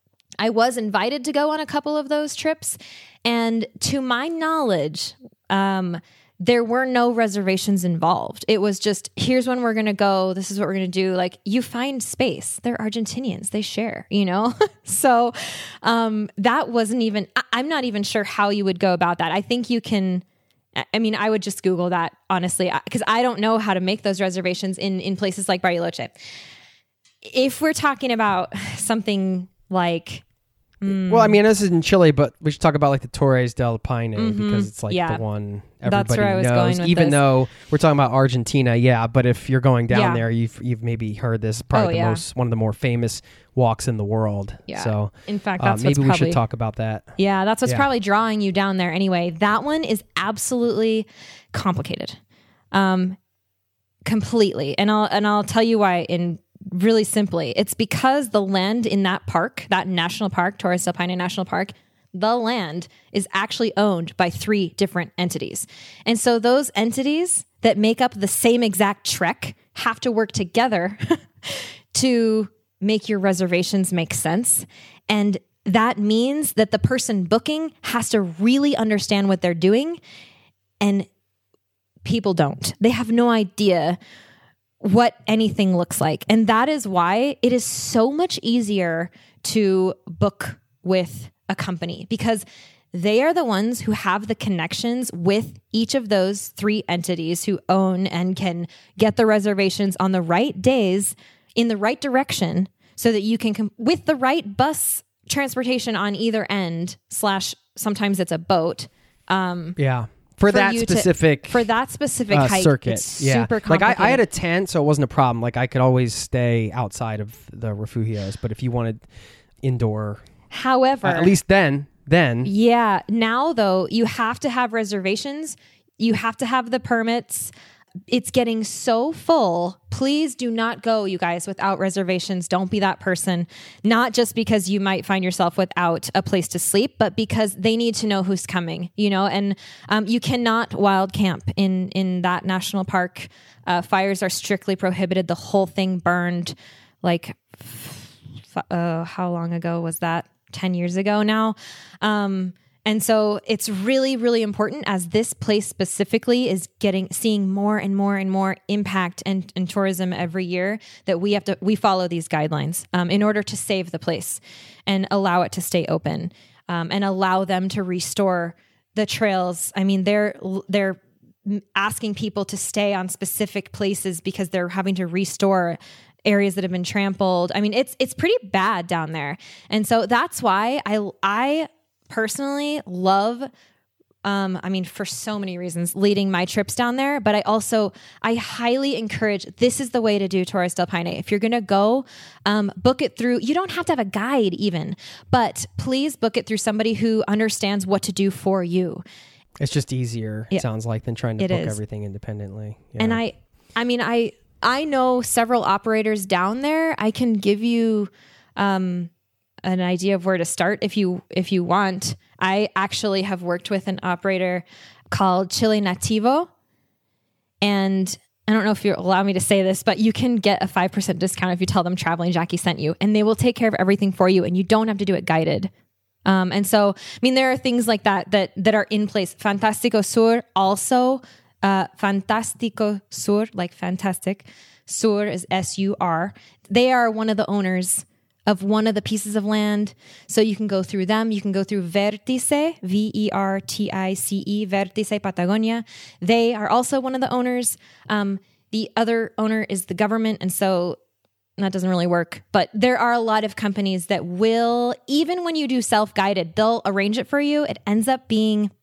I was invited to go on a couple of those trips. And to my knowledge, um, there were no reservations involved. It was just, here's when we're going to go. This is what we're going to do. Like, you find space. They're Argentinians. They share, you know? so um, that wasn't even, I- I'm not even sure how you would go about that. I think you can, I mean, I would just Google that, honestly, because I don't know how to make those reservations in, in places like Bariloche. If we're talking about something like... Well, I mean, this is in Chile, but we should talk about like the Torres del Paine, Mm-hmm. because it's like Yeah. the one That's everybody where I was knows. going with Even this. though we're talking about Argentina, yeah. But if you're going down Yeah. there, you've you've maybe heard this. Probably Oh, the yeah. most one of the more famous walks in the world. Yeah. So In fact, uh, that's maybe what's we probably... should talk about that. Yeah, that's what's Yeah. probably drawing you down there anyway. That one is absolutely complicated. Um, completely. And I'll and I'll tell you why in really simply. It's because the land in that park, that national park, Torres del Paine National Park, the land is actually owned by three different entities. And so those entities that make up the same exact trek have to work together to make your reservations make sense. And that means that the person booking has to really understand what they're doing, and people don't. They have no idea what anything looks like. And that is why it is so much easier to book with a company, because they are the ones who have the connections with each of those three entities who own and can get the reservations on the right days in the right direction, so that you can, com- with the right bus transportation on either end, slash sometimes it's a boat. Um, Yeah. For, for that you to- specific for that specific uh, hike, circuit, it's yeah. super Like I, complicated. I had a tent, so it wasn't a problem. Like I could always stay outside of the refugios, but if you wanted indoor, However, uh, at least then, then yeah. Now, though, you have to have reservations. You have to have the permits. It's getting so full. Please do not go, you guys, without reservations. Don't be that person. Not just because you might find yourself without a place to sleep, but because they need to know who's coming, you know, and um, you cannot wild camp in, in that national park. Uh, fires are strictly prohibited. The whole thing burned like, f- uh, how long ago was that? ten years ago now. Um, And so it's really, really important, as this place specifically is getting, seeing more and more and more impact and, and tourism every year, that we have to, we follow these guidelines um, in order to save the place and allow it to stay open um, and allow them to restore the trails. I mean, they're, they're asking people to stay on specific places because they're having to restore areas that have been trampled. I mean, it's it's pretty bad down there. And so that's why I I personally love um I mean for so many reasons leading my trips down there, but I also I highly encourage, this is the way to do Torres del Paine. If you're going to go, um book it through, you don't have to have a guide even, but please book it through somebody who understands what to do for you. It's just easier, it yeah. sounds like, than trying to it book is. everything independently. Yeah. And I I mean I I know several operators down there. I can give you um, an idea of where to start if you if you want. I actually have worked with an operator called Chile Nativo, and I don't know if you allow me to say this, but you can get a five percent discount if you tell them Traveling Jackie sent you, and they will take care of everything for you, and you don't have to do it guided. Um, and so, I mean, there are things like that that that are in place. Fantástico Sur also. Uh, Fantástico Sur, like fantastic. Sur is S U R. They are one of the owners of one of the pieces of land. So you can go through them. You can go through Vertice, V E R T I C E, Vertice Patagonia. They are also one of the owners. Um, the other owner is the government. And so that doesn't really work. But there are a lot of companies that will, even when you do self-guided, they'll arrange it for you. It ends up being...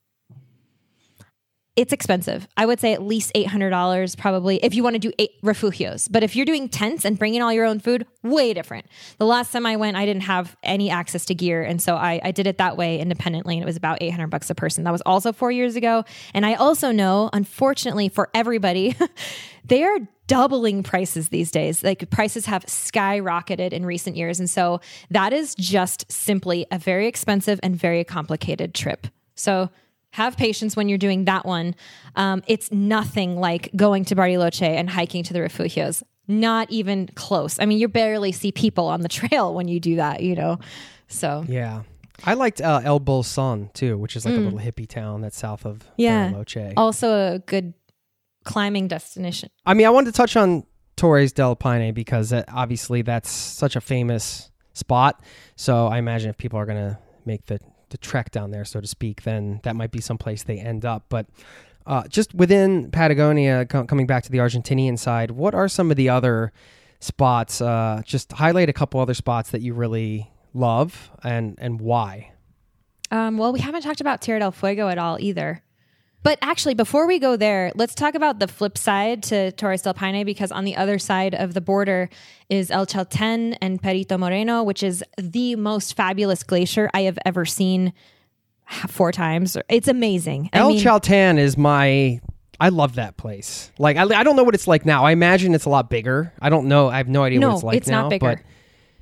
It's expensive. I would say at least eight hundred dollars probably if you want to do eight refugios. But if you're doing tents and bringing all your own food, way different. The last time I went, I didn't have any access to gear. And so I, I did it that way independently. And it was about eight hundred bucks a person. That was also four years ago. And I also know, unfortunately for everybody, they are doubling prices these days. Like prices have skyrocketed in recent years. And so that is just simply a very expensive and very complicated trip. So have patience when you're doing that one. Um, it's nothing like going to Bariloche and hiking to the refugios. Not even close. I mean, you barely see people on the trail when you do that, you know? So yeah. I liked uh, El Bolson too, which is like mm. a little hippie town that's south of yeah. Bariloche. Also a good climbing destination. I mean, I wanted to touch on Torres del Paine because uh, obviously that's such a famous spot. So I imagine if people are going to make the the trek down there, so to speak, then that might be someplace they end up. But uh, just within Patagonia, co- coming back to the Argentinian side, what are some of the other spots? Uh, just highlight a couple other spots that you really love and, and why. Um, well, we haven't talked about Tierra del Fuego at all either. But actually, before we go there, let's talk about the flip side to Torres del Paine, because on the other side of the border is El Chaltén and Perito Moreno, which is the most fabulous glacier I have ever seen four times. It's amazing. El I mean, Chaltén is my... I love that place. Like, I, I don't know what it's like now. I imagine it's a lot bigger. I don't know. I have no idea no, what it's like it's now. not bigger. But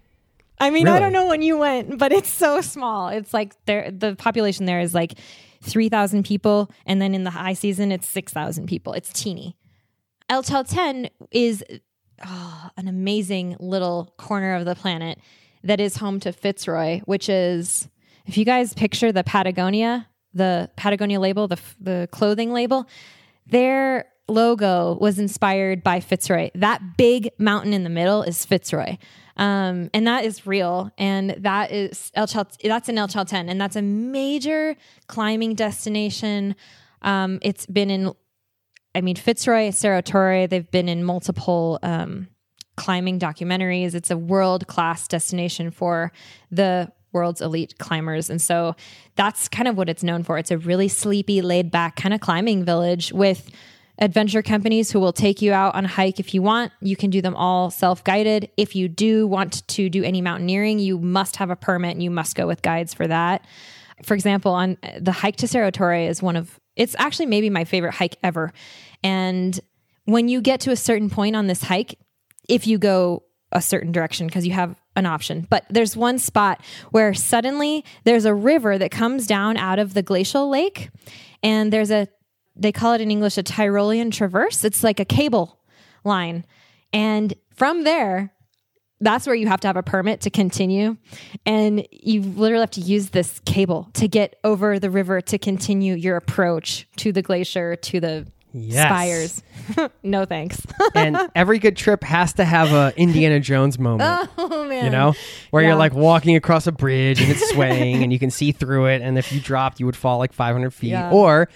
I mean, really? I don't know when you went, but it's so small. It's like there, the population there is like three thousand people. And then in the high season, it's six thousand people. It's teeny. El Chaltén is oh, an amazing little corner of the planet that is home to Fitzroy, which is, if you guys picture the Patagonia, the Patagonia label, the the clothing label, their logo was inspired by Fitzroy. That big mountain in the middle is Fitzroy. Um, and that is real. And that is El Chalt- that's in El Chaltén. And that's a major climbing destination. Um, it's been in, I mean, Fitzroy, Cerro Torre, they've been in multiple um, climbing documentaries. It's a world-class destination for the world's elite climbers. And so that's kind of what it's known for. It's a really sleepy, laid-back kind of climbing village with adventure companies who will take you out on a hike if you want. You can do them all self-guided. If you do want to do any mountaineering, you must have a permit and you must go with guides for that. For example, on the hike to Cerro Torre is one of, it's actually maybe my favorite hike ever. And when you get to a certain point on this hike, if you go a certain direction, because you have an option, but there's one spot where suddenly there's a river that comes down out of the glacial lake, and there's a, they call it in English a Tyrolean traverse. It's like a cable line. And from there, that's where you have to have a permit to continue. And you literally have to use this cable to get over the river to continue your approach to the glacier, to the yes. spires. No thanks. And every good trip has to have a Indiana Jones moment. Oh, man. You know, where Yeah. you're like walking across a bridge and it's swaying and you can see through it. And if you dropped, you would fall like five hundred feet. Yeah. Or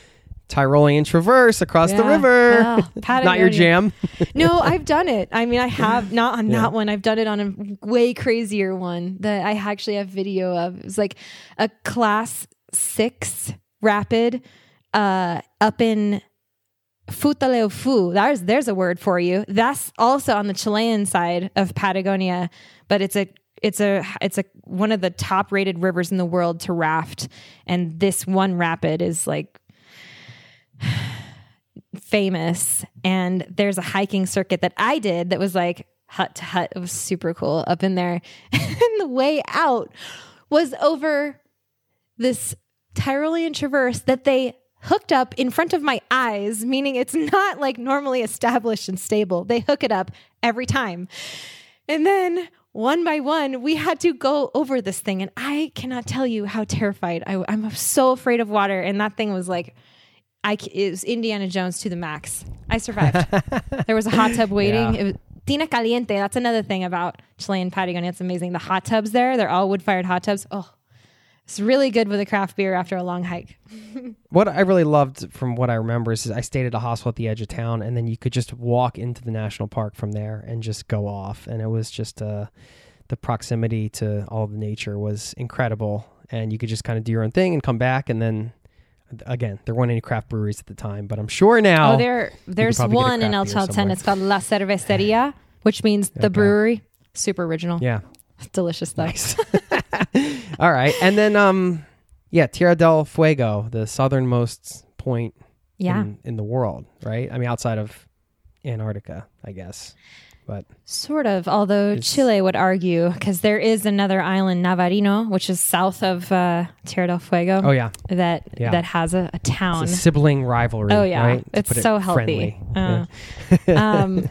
Tyrolean Traverse across the Yeah. river. Oh, Not your Patagonia. jam. No, I've done it. I mean, I have not on Yeah. that one. I've done it on a way crazier one that I actually have video of. It was like a class six rapid uh, up in Futaleufu. There's there's a word for you. That's also on the Chilean side of Patagonia, but it's a it's a it's a one of the top rated rivers in the world to raft, and this one rapid is like famous. And there's a hiking circuit that I did that was like hut to hut. It was super cool up in there. And the way out was over this Tyrolean Traverse that they hooked up in front of my eyes, meaning it's not like normally established and stable. They hook it up every time. And then one by one, we had to go over this thing. And I cannot tell you how terrified I, I'm so afraid of water. And that thing was like, I, it was Indiana Jones to the max. I survived. There was a hot tub waiting. Yeah. It was Tina Caliente. That's another thing about Chilean Patagonia. It's amazing. The hot tubs there, they're all wood-fired hot tubs. Oh, it's really good with a craft beer after a long hike. What I really loved from what I remember is I stayed at a hospital at the edge of town, and then you could just walk into the national park from there and just go off. And it was just uh, the proximity to all the nature was incredible. And you could just kind of do your own thing and come back. And then again, there weren't any craft breweries at the time, but I'm sure now. Oh, there, there's probably get a one in El craft beer Chalten. somewhere. It's called La Cerveceria, which means the Okay. brewery. Super original. Yeah. Delicious stuff. Nice. All right. And then, um, yeah, Tierra del Fuego, the southernmost point Yeah. in, in the world, right? I mean, outside of Antarctica, I guess. But Sort of, although It's- Chile would argue, because there is another island, Navarino, which is south of uh, Tierra del Fuego, oh yeah, that Yeah. that has a, a town. it's a sibling rivalry. Oh yeah, right? To it's put it so healthy. friendly. Uh, um,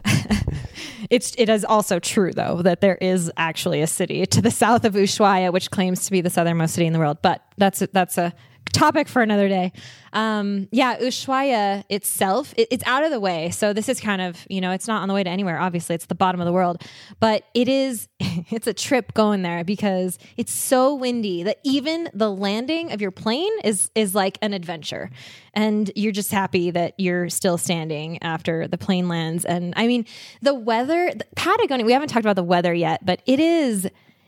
it's it is also true though that there is actually a city to the south of Ushuaia which claims to be the southernmost city in the world, but that's a, that's a topic for another day. Um, yeah, Ushuaia itself, it, it's out of the way, so this is kind of, you know, it's not on the way to anywhere. Obviously, it's the bottom of the world, but it is. It's a trip going there because it's so windy that even the landing of your plane is is like an adventure, and you're just happy that you're still standing after the plane lands. And I mean, the weather, Patagonia. We haven't talked about the weather yet, but it is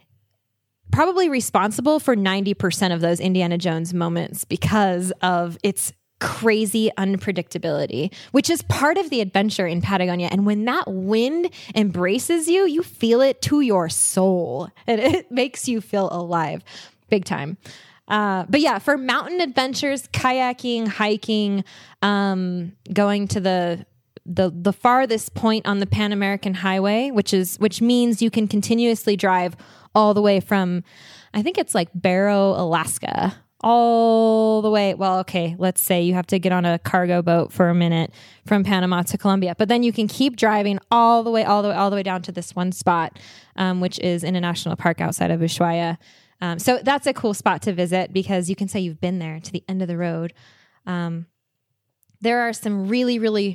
probably responsible for ninety percent of those Indiana Jones moments because of its crazy unpredictability, which is part of the adventure in Patagonia. And when that wind embraces you, you feel it to your soul, and it makes you feel alive big time. Uh, but yeah, for mountain adventures, kayaking, hiking, um, going to the the the farthest point on the Pan American Highway, which is which means you can continuously drive all the way from, I think it's like Barrow, Alaska, all the way. Well, okay, let's say you have to get on a cargo boat for a minute from Panama to Colombia, but then you can keep driving all the way, all the way, all the way down to this one spot, um, which is in a national park outside of Ushuaia. Um, so that's a cool spot to visit because you can say you've been there to the end of the road. Um, there are some really, really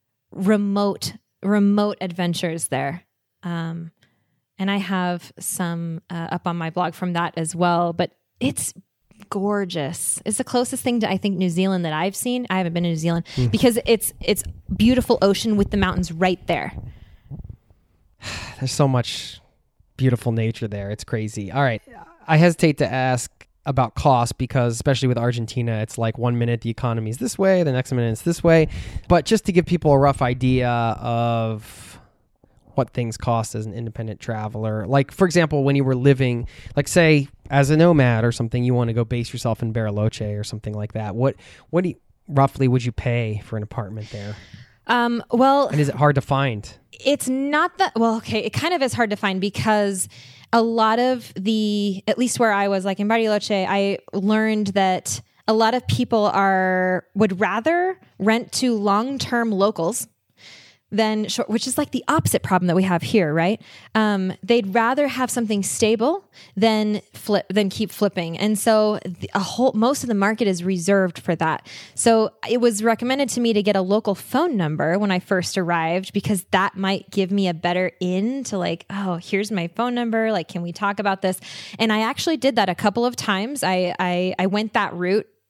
remote, remote adventures there. Um, and I have some uh, up on my blog from that as well, but it's gorgeous. It's the closest thing to, I think, New Zealand that I've seen. I haven't been to New Zealand mm. because it's, it's beautiful ocean with the mountains right there. There's so much beautiful nature there. It's crazy. All right. I hesitate to ask about cost because especially with Argentina, it's like one minute the economy is this way, the next minute it's this way. But just to give people a rough idea of what things cost as an independent traveler, like for example, when you were living, like say as a nomad or something, you want to go base yourself in Bariloche or something like that. What what do you, roughly would you pay for an apartment there? Um, well, and is it hard to find? It's not that, well, okay, it kind of is hard to find because a lot of the, at least where I was, like in Bariloche, I learned that a lot of people are, would rather rent to long-term locals than short, which is like the opposite problem that we have here, right? Um, they'd rather have something stable than flip, than keep flipping. And so the, a whole, most of the market is reserved for that. So it was recommended to me to get a local phone number when I first arrived, because that might give me a better in to like, oh, here's my phone number. Like, can we talk about this? And I actually did that a couple of times. I, I, I went that route.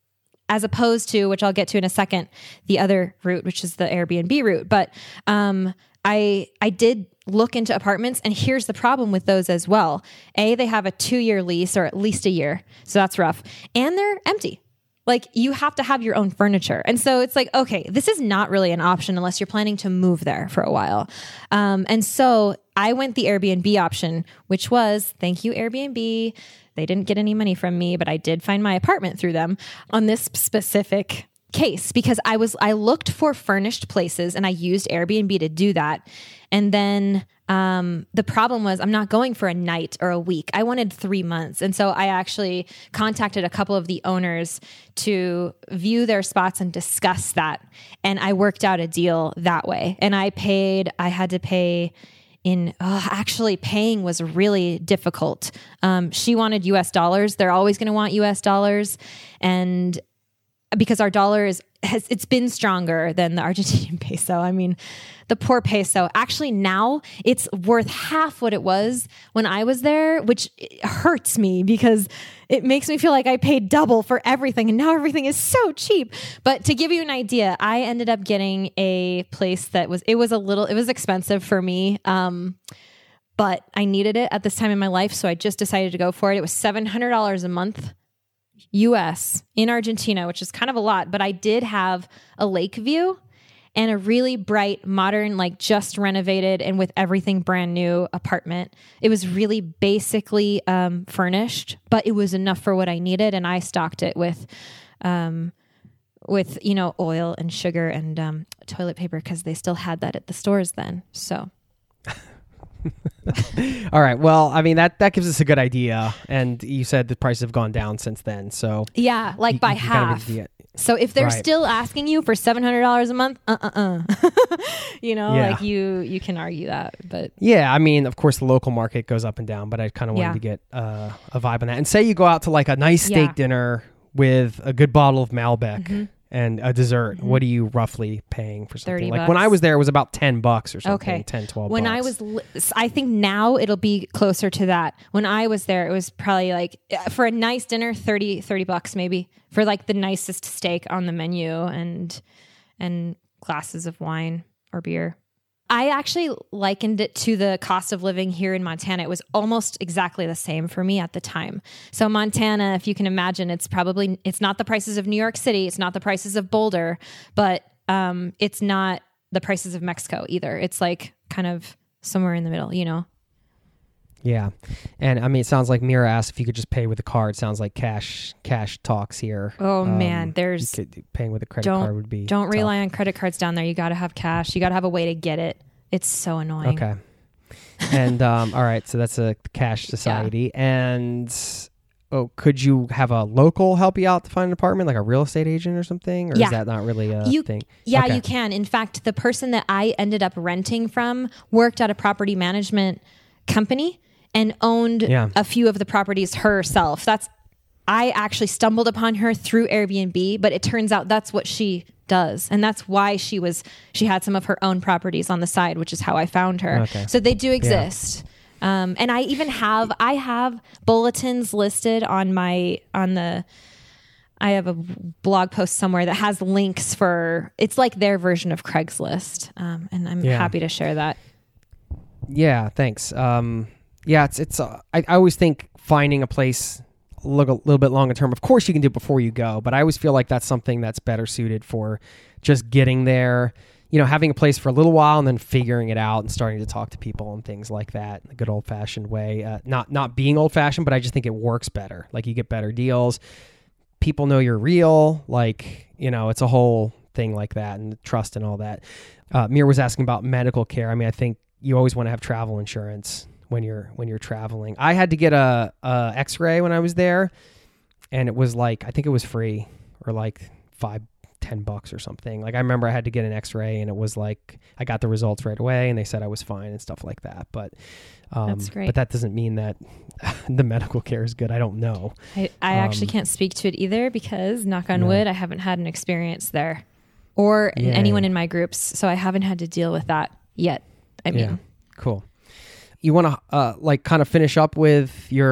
as opposed to, which I'll get to in a second, the other route, which is the Airbnb route. But um, I I did look into apartments, and here's the problem with those as well. A, they have a two-year lease, or at least a year, so that's rough, and they're empty. Like, you have to have your own furniture. And so it's like, okay, this is not really an option unless you're planning to move there for a while. Um, and so I went the Airbnb option, which was, thank you, Airbnb. They didn't get any money from me, but I did find my apartment through them on this specific case, because I was, I looked for furnished places and I used Airbnb to do that. And then um, the problem was, I'm not going for a night or a week. I wanted three months. And so I actually contacted a couple of the owners to view their spots and discuss that. And I worked out a deal that way. And I paid, I had to pay in, oh, actually paying was really difficult. Um, she wanted U S dollars. They're always going to want U S dollars. And because our dollar is, has, it's been stronger than the Argentinian peso. I mean, the poor peso, actually now it's worth half what it was when I was there, which hurts me because it makes me feel like I paid double for everything. And now everything is so cheap. But to give you an idea, I ended up getting a place that was, it was a little, it was expensive for me. Um, but I needed it at this time in my life. So I just decided to go for it. It was seven hundred dollars a month. U S in Argentina, which is kind of a lot, but I did have a lake view and a really bright, modern, like just renovated and with everything brand new apartment. It was really basically um, furnished, but it was enough for what I needed. And I stocked it with, um, with, you know, oil and sugar and um, toilet paper, because they still had that at the stores then. So all right. Well, I mean, that, that gives us a good idea. And you said the prices have gone down since then. So yeah, like you, by you half. Kind of so if they're right. still asking you for seven hundred dollars a month, uh-uh-uh. you know, yeah. like you, you can argue that, but yeah, I mean, of course the local market goes up and down, but I kind of wanted yeah. to get uh, a vibe on that. And say you go out to like a nice steak yeah. dinner with a good bottle of Malbec. Mm-hmm. And a dessert. Mm-hmm. What are you roughly paying for something? thirty Like bucks. When I was there, it was about ten bucks or something. Okay. ten, twelve when bucks. I was, li- I think now it'll be closer to that. When I was there, it was probably like for a nice dinner, thirty, thirty bucks maybe for like the nicest steak on the menu and, and glasses of wine or beer. I actually likened it to the cost of living here in Montana. It was almost exactly the same for me at the time. So Montana, if you can imagine, it's probably, it's not the prices of New York City. It's not the prices of Boulder, but um, it's not the prices of Mexico either. It's like kind of somewhere in the middle, you know? Yeah. And I mean, it sounds like Mira asked if you could just pay with a card. Sounds like cash cash talks here. Oh um, man, there's could, paying with a credit don't, card would be Don't tough. rely on credit cards down there. You got to have cash. You got to have a way to get it. It's so annoying. Okay. And um, all right, so that's a cash society. Yeah. And oh, could you have a local help you out to find an apartment, like a real estate agent or something? Or yeah. is that not really a you, thing? Yeah, okay. you can. In fact, the person that I ended up renting from worked at a property management company and owned yeah. a few of the properties herself. That's I actually stumbled upon her through Airbnb, but it turns out that's what she does. And that's why she was, she had some of her own properties on the side, which is how I found her. Okay. So they do exist. Yeah. Um, and I even have, I have bulletins listed on my, on the, I have a blog post somewhere that has links for, it's like their version of Craigslist. Um, and I'm yeah. happy to share that. Yeah, thanks. Um, yeah, it's, it's, uh, I, I always think finding a place look a little bit longer term. Of course you can do it before you go, but I always feel like that's something that's better suited for just getting there, you know, having a place for a little while and then figuring it out and starting to talk to people and things like that in a good old fashioned way. Uh, not, not being old fashioned, but I just think it works better. Like you get better deals. People know you're real. Like, you know, it's a whole thing like that and trust and all that. Uh, Mir was asking about medical care. I mean, I think you always want to have travel insurance when you're when you're traveling. I had to get a, a X-ray when I was there, and it was like, I think it was free or like five, ten bucks or something. Like I remember I had to get an X-ray, and it was like I got the results right away, and they said I was fine and stuff like that. But um, That's great. But that doesn't mean that the medical care is good. I don't know. I, I um, actually can't speak to it either because, knock on no. wood, I haven't had an experience there or Yay. anyone in my groups, so I haven't had to deal with that yet. I mean, yeah. Cool. You want to uh, like kind of finish up with your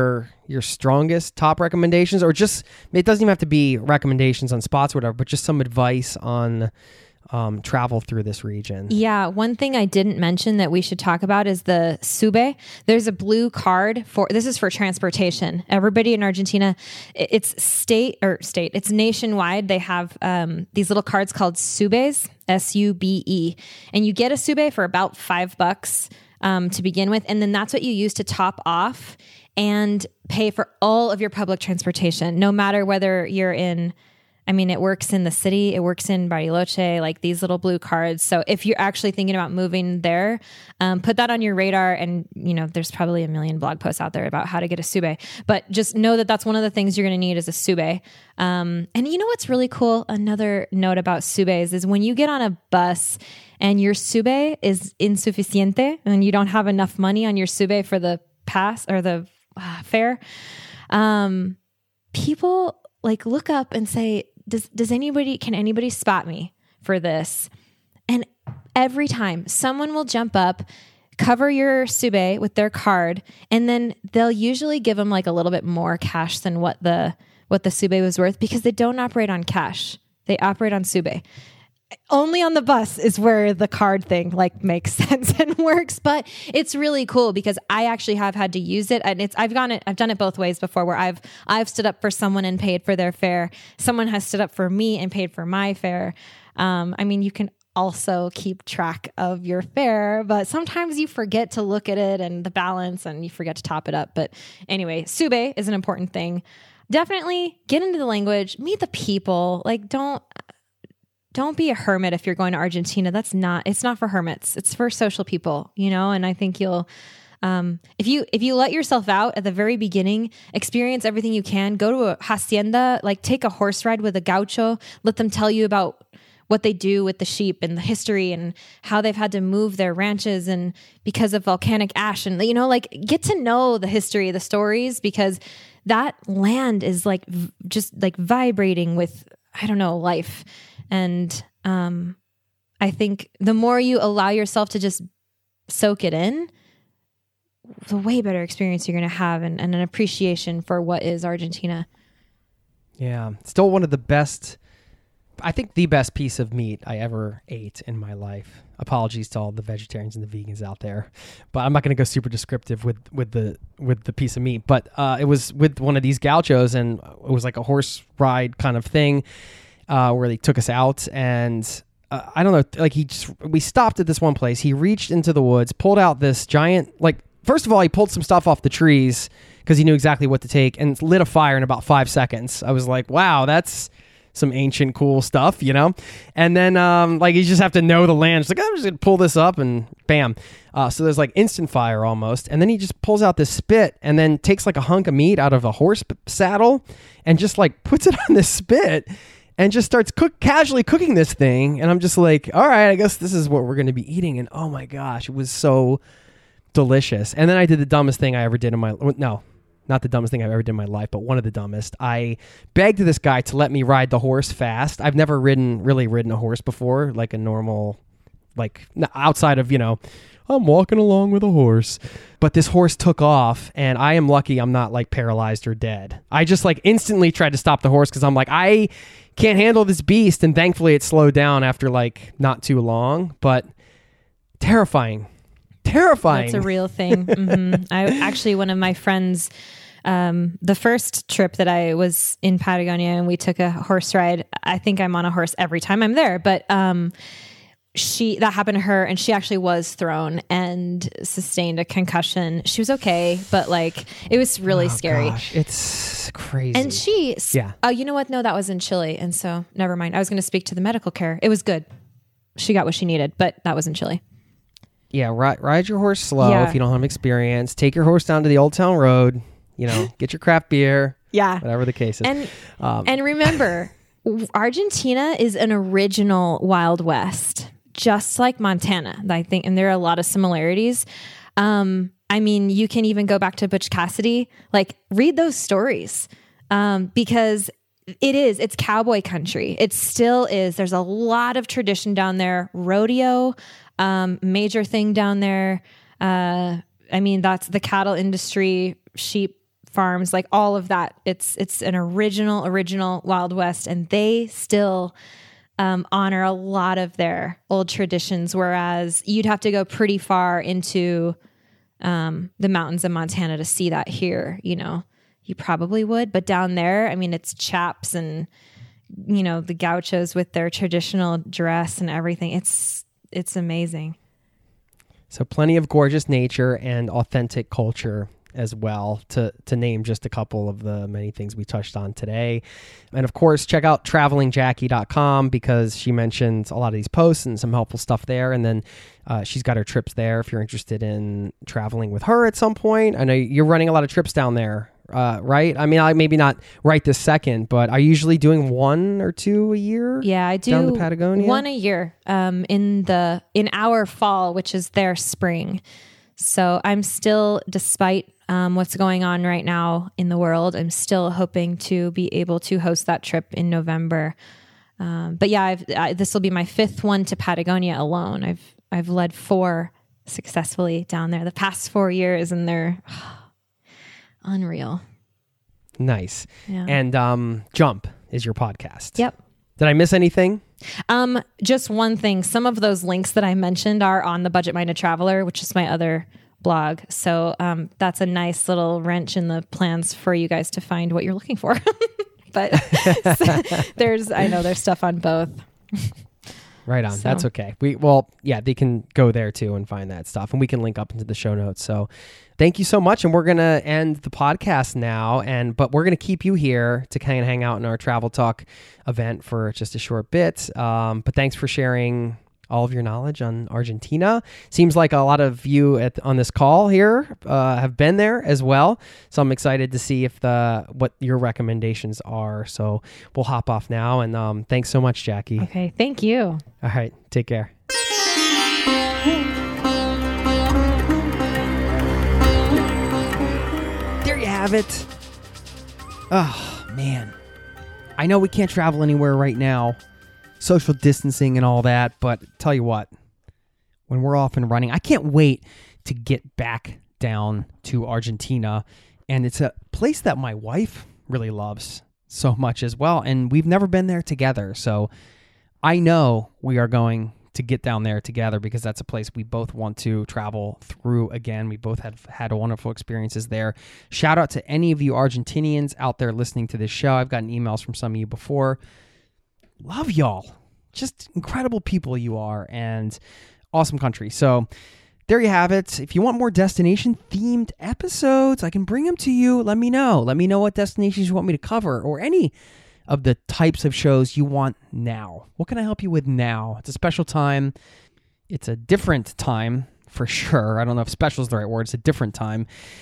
your strongest top recommendations, or just, it doesn't even have to be recommendations on spots or whatever, but just some advice on um, travel through this region. Yeah. One thing I didn't mention that we should talk about is the SUBE. There's a blue card for, this is for transportation. Everybody in Argentina, it's state or state, it's nationwide. They have um, these little cards called SUBEs, S U B E. And you get a SUBE for about five bucks um, to begin with. And then that's what you use to top off and pay for all of your public transportation, no matter whether you're in, I mean, it works in the city, it works in Bariloche, like these little blue cards. So if you're actually thinking about moving there, um, put that on your radar. And, you know, there's probably a million blog posts out there about how to get a SUBE, but just know that that's one of the things you're going to need is a SUBE. Um, and you know what's really cool? Another note about SUBEs is when you get on a bus and your SUBE is insuficiente and you don't have enough money on your SUBE for the pass or the uh, fare, um, people like look up and say, Does does anybody, can anybody spot me for this? And every time someone will jump up, cover your SUBE with their card, and then they'll usually give them like a little bit more cash than what the what the SUBE was worth because they don't operate on cash. They operate on SUBE. Only on the bus is where the card thing like makes sense and works, but it's really cool because I actually have had to use it, and it's I've gone it I've done it both ways before, where I've I've stood up for someone and paid for their fare. Someone has stood up for me and paid for my fare. Um, I mean, you can also keep track of your fare, but sometimes you forget to look at it and the balance, and you forget to top it up. But anyway, SUBE is an important thing. Definitely get into the language, meet the people. Like don't. Don't be a hermit if you're going to Argentina. That's not, it's not for hermits. It's for social people, you know? And I think you'll, um, if you, if you let yourself out at the very beginning, experience everything you can, go to a hacienda, like take a horse ride with a gaucho, let them tell you about what they do with the sheep and the history and how they've had to move their ranches and because of volcanic ash, and, you know, like get to know the history, the stories, because that land is like v- just like vibrating with, I don't know, life. And um, I think the more you allow yourself to just soak it in, the way better experience you're going to have, and, and an appreciation for what is Argentina. Yeah. Still one of the best, I think the best piece of meat I ever ate in my life. Apologies to all the vegetarians and the vegans out there, but I'm not going to go super descriptive with, with the with the piece of meat. But uh, it was with one of these gauchos, and it was like a horse ride kind of thing. Uh, where they took us out, and uh, I don't know, like he just, we stopped at this one place. He reached into the woods, pulled out this giant, like, first of all, he pulled some stuff off the trees because he knew exactly what to take, and lit a fire in about five seconds. I was like, wow, that's some ancient cool stuff, you know? And then, um, like, you just have to know the land. It's like, I'm just going to pull this up, and bam. Uh, so there's like instant fire almost. And then he just pulls out this spit and then takes like a hunk of meat out of a horse saddle and just like puts it on this spit and just starts cook casually cooking this thing. And I'm just like, all right, I guess this is what we're going to be eating. And oh my gosh, it was so delicious. And then I did the dumbest thing I ever did in my, no, not the dumbest thing I've ever did in my life, but one of the dumbest. I begged this guy to let me ride the horse fast. I've never ridden, really ridden a horse before, like a normal, like outside of, you know, I'm walking along with a horse. But this horse took off, and I am lucky I'm not like paralyzed or dead. I just like instantly tried to stop the horse because I'm like, I can't handle this beast. And thankfully it slowed down after like not too long, but terrifying, terrifying. That's a real thing. Mm-hmm. I actually, one of my friends, um, the first trip that I was in Patagonia and we took a horse ride, I think I'm on a horse every time I'm there, but, um, she, that happened to her, and she actually was thrown and sustained a concussion. She was okay, but like, it was really oh, scary. Gosh, it's crazy. And she, yeah. Oh, you know what? No, that was in Chile. And so never mind. I was going to speak to the medical care. It was good. She got what she needed, but that was in Chile. Yeah. Ride, ride your horse slow. Yeah. If you don't have experience, take your horse down to the Old Town Road, you know, get your craft beer. Yeah. Whatever the case is. And, um, and remember, Argentina is an original Wild West, just like Montana, I think, and there are a lot of similarities. Um, I mean, you can even go back to Butch Cassidy, like read those stories, um, because it is, it's cowboy country. It still is. There's a lot of tradition down there. Rodeo, um, major thing down there. Uh, I mean, that's the cattle industry, sheep farms, like all of that. It's it's an original, original Wild West, and they still um, honor a lot of their old traditions, whereas you'd have to go pretty far into um, the mountains of Montana to see that here. You know, you probably would, but down there, I mean, it's chaps and, you know, the gauchos with their traditional dress and everything. It's it's amazing. So plenty of gorgeous nature and authentic culture as well, to to name just a couple of the many things we touched on today. And of course, check out traveling jackie dot com because she mentioned a lot of these posts and some helpful stuff there. And then uh, she's got her trips there if you're interested in traveling with her at some point. I know you're running a lot of trips down there, uh, right? I mean, I maybe not right this second, but are you usually doing one or two a year? Yeah, I do down to Patagonia? One a year um, in the in our fall, which is their spring. So I'm still, despite um, what's going on right now in the world, I'm still hoping to be able to host that trip in November. Um, but yeah, I've, I, this will be my fifth one to Patagonia alone. I've I've led four successfully down there the past four years, and they're oh, unreal. Nice. Yeah. And um, Jump is your podcast. Yep. Did I miss anything? Um, just one thing. Some of those links that I mentioned are on the Budget Minded Traveler, which is my other blog. So um, that's a nice little wrench in the plans for you guys to find what you're looking for. But there's, I know there's stuff on both. Right on. So. That's okay. We well, yeah, they can go there too and find that stuff, and we can link up into the show notes. So thank you so much. And we're going to end the podcast now, and but we're going to keep you here to kind of hang out in our Travel Talk event for just a short bit. Um, but thanks for sharing all of your knowledge on Argentina. Seems like a lot of you at on this call here uh, have been there as well. So I'm excited to see if the what your recommendations are. So we'll hop off now. And um, thanks so much, Jackie. Okay. Thank you. All right. Take care. There you have it. Oh, man. I know we can't travel anywhere right now. Social distancing and all that, but tell you what, when we're off and running, I can't wait to get back down to Argentina. And it's a place that my wife really loves so much as well. And we've never been there together. So I know we are going to get down there together because that's a place we both want to travel through again. We both have had wonderful experiences there. Shout out to any of you Argentinians out there listening to this show. I've gotten emails from some of you before. Love y'all. Just incredible people you are, and awesome country. So there you have it. If you want more destination-themed episodes, I can bring them to you. Let me know. Let me know what destinations you want me to cover, or any of the types of shows you want now. What can I help you with now? It's a special time. It's a different time, for sure. I don't know if special is the right word. It's a different time.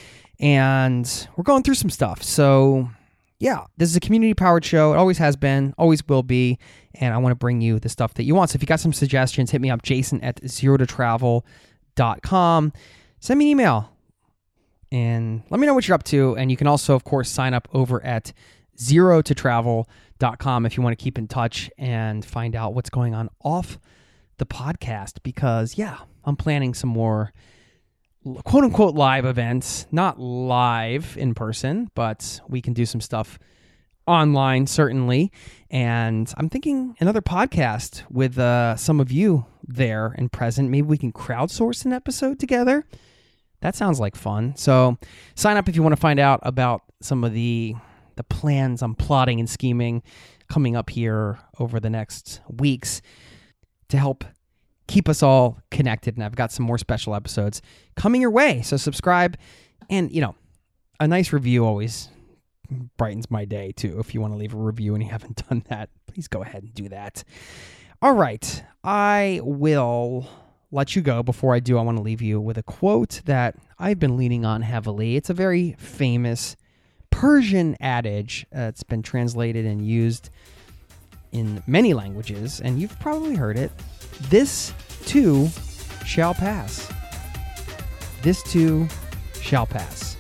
And we're going through some stuff. So yeah, this is a community-powered show. It always has been, always will be, and I want to bring you the stuff that you want. So if you got some suggestions, hit me up, Jason at zero to travel dot com. Send me an email, and let me know what you're up to. And you can also, of course, sign up over at zero to travel dot com if you want to keep in touch and find out what's going on off the podcast. Because, yeah, I'm planning some more quote-unquote live events, not live in person, but we can do some stuff online, certainly. And I'm thinking another podcast with uh, some of you there and present. Maybe we can crowdsource an episode together. That sounds like fun. So sign up if you want to find out about some of the the plans I'm plotting and scheming coming up here over the next weeks to help keep us all connected. And I've got some more special episodes coming your way. So subscribe, and, you know, a nice review always brightens my day too. If you want to leave a review and you haven't done that, please go ahead and do that. All right. I will let you go. Before I do, I want to leave you with a quote that I've been leaning on heavily. It's a very famous Persian adage. Uh, it's been translated and used in many languages, and you've probably heard it. This too shall pass. This too shall pass.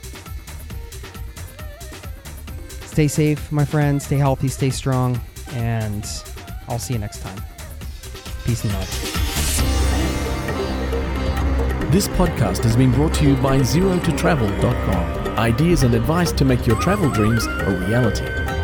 Stay safe, my friends. Stay healthy, stay strong, and I'll see you next time. Peace and love. This podcast has been brought to you by zero to travel dot com. Ideas and advice to make your travel dreams a reality.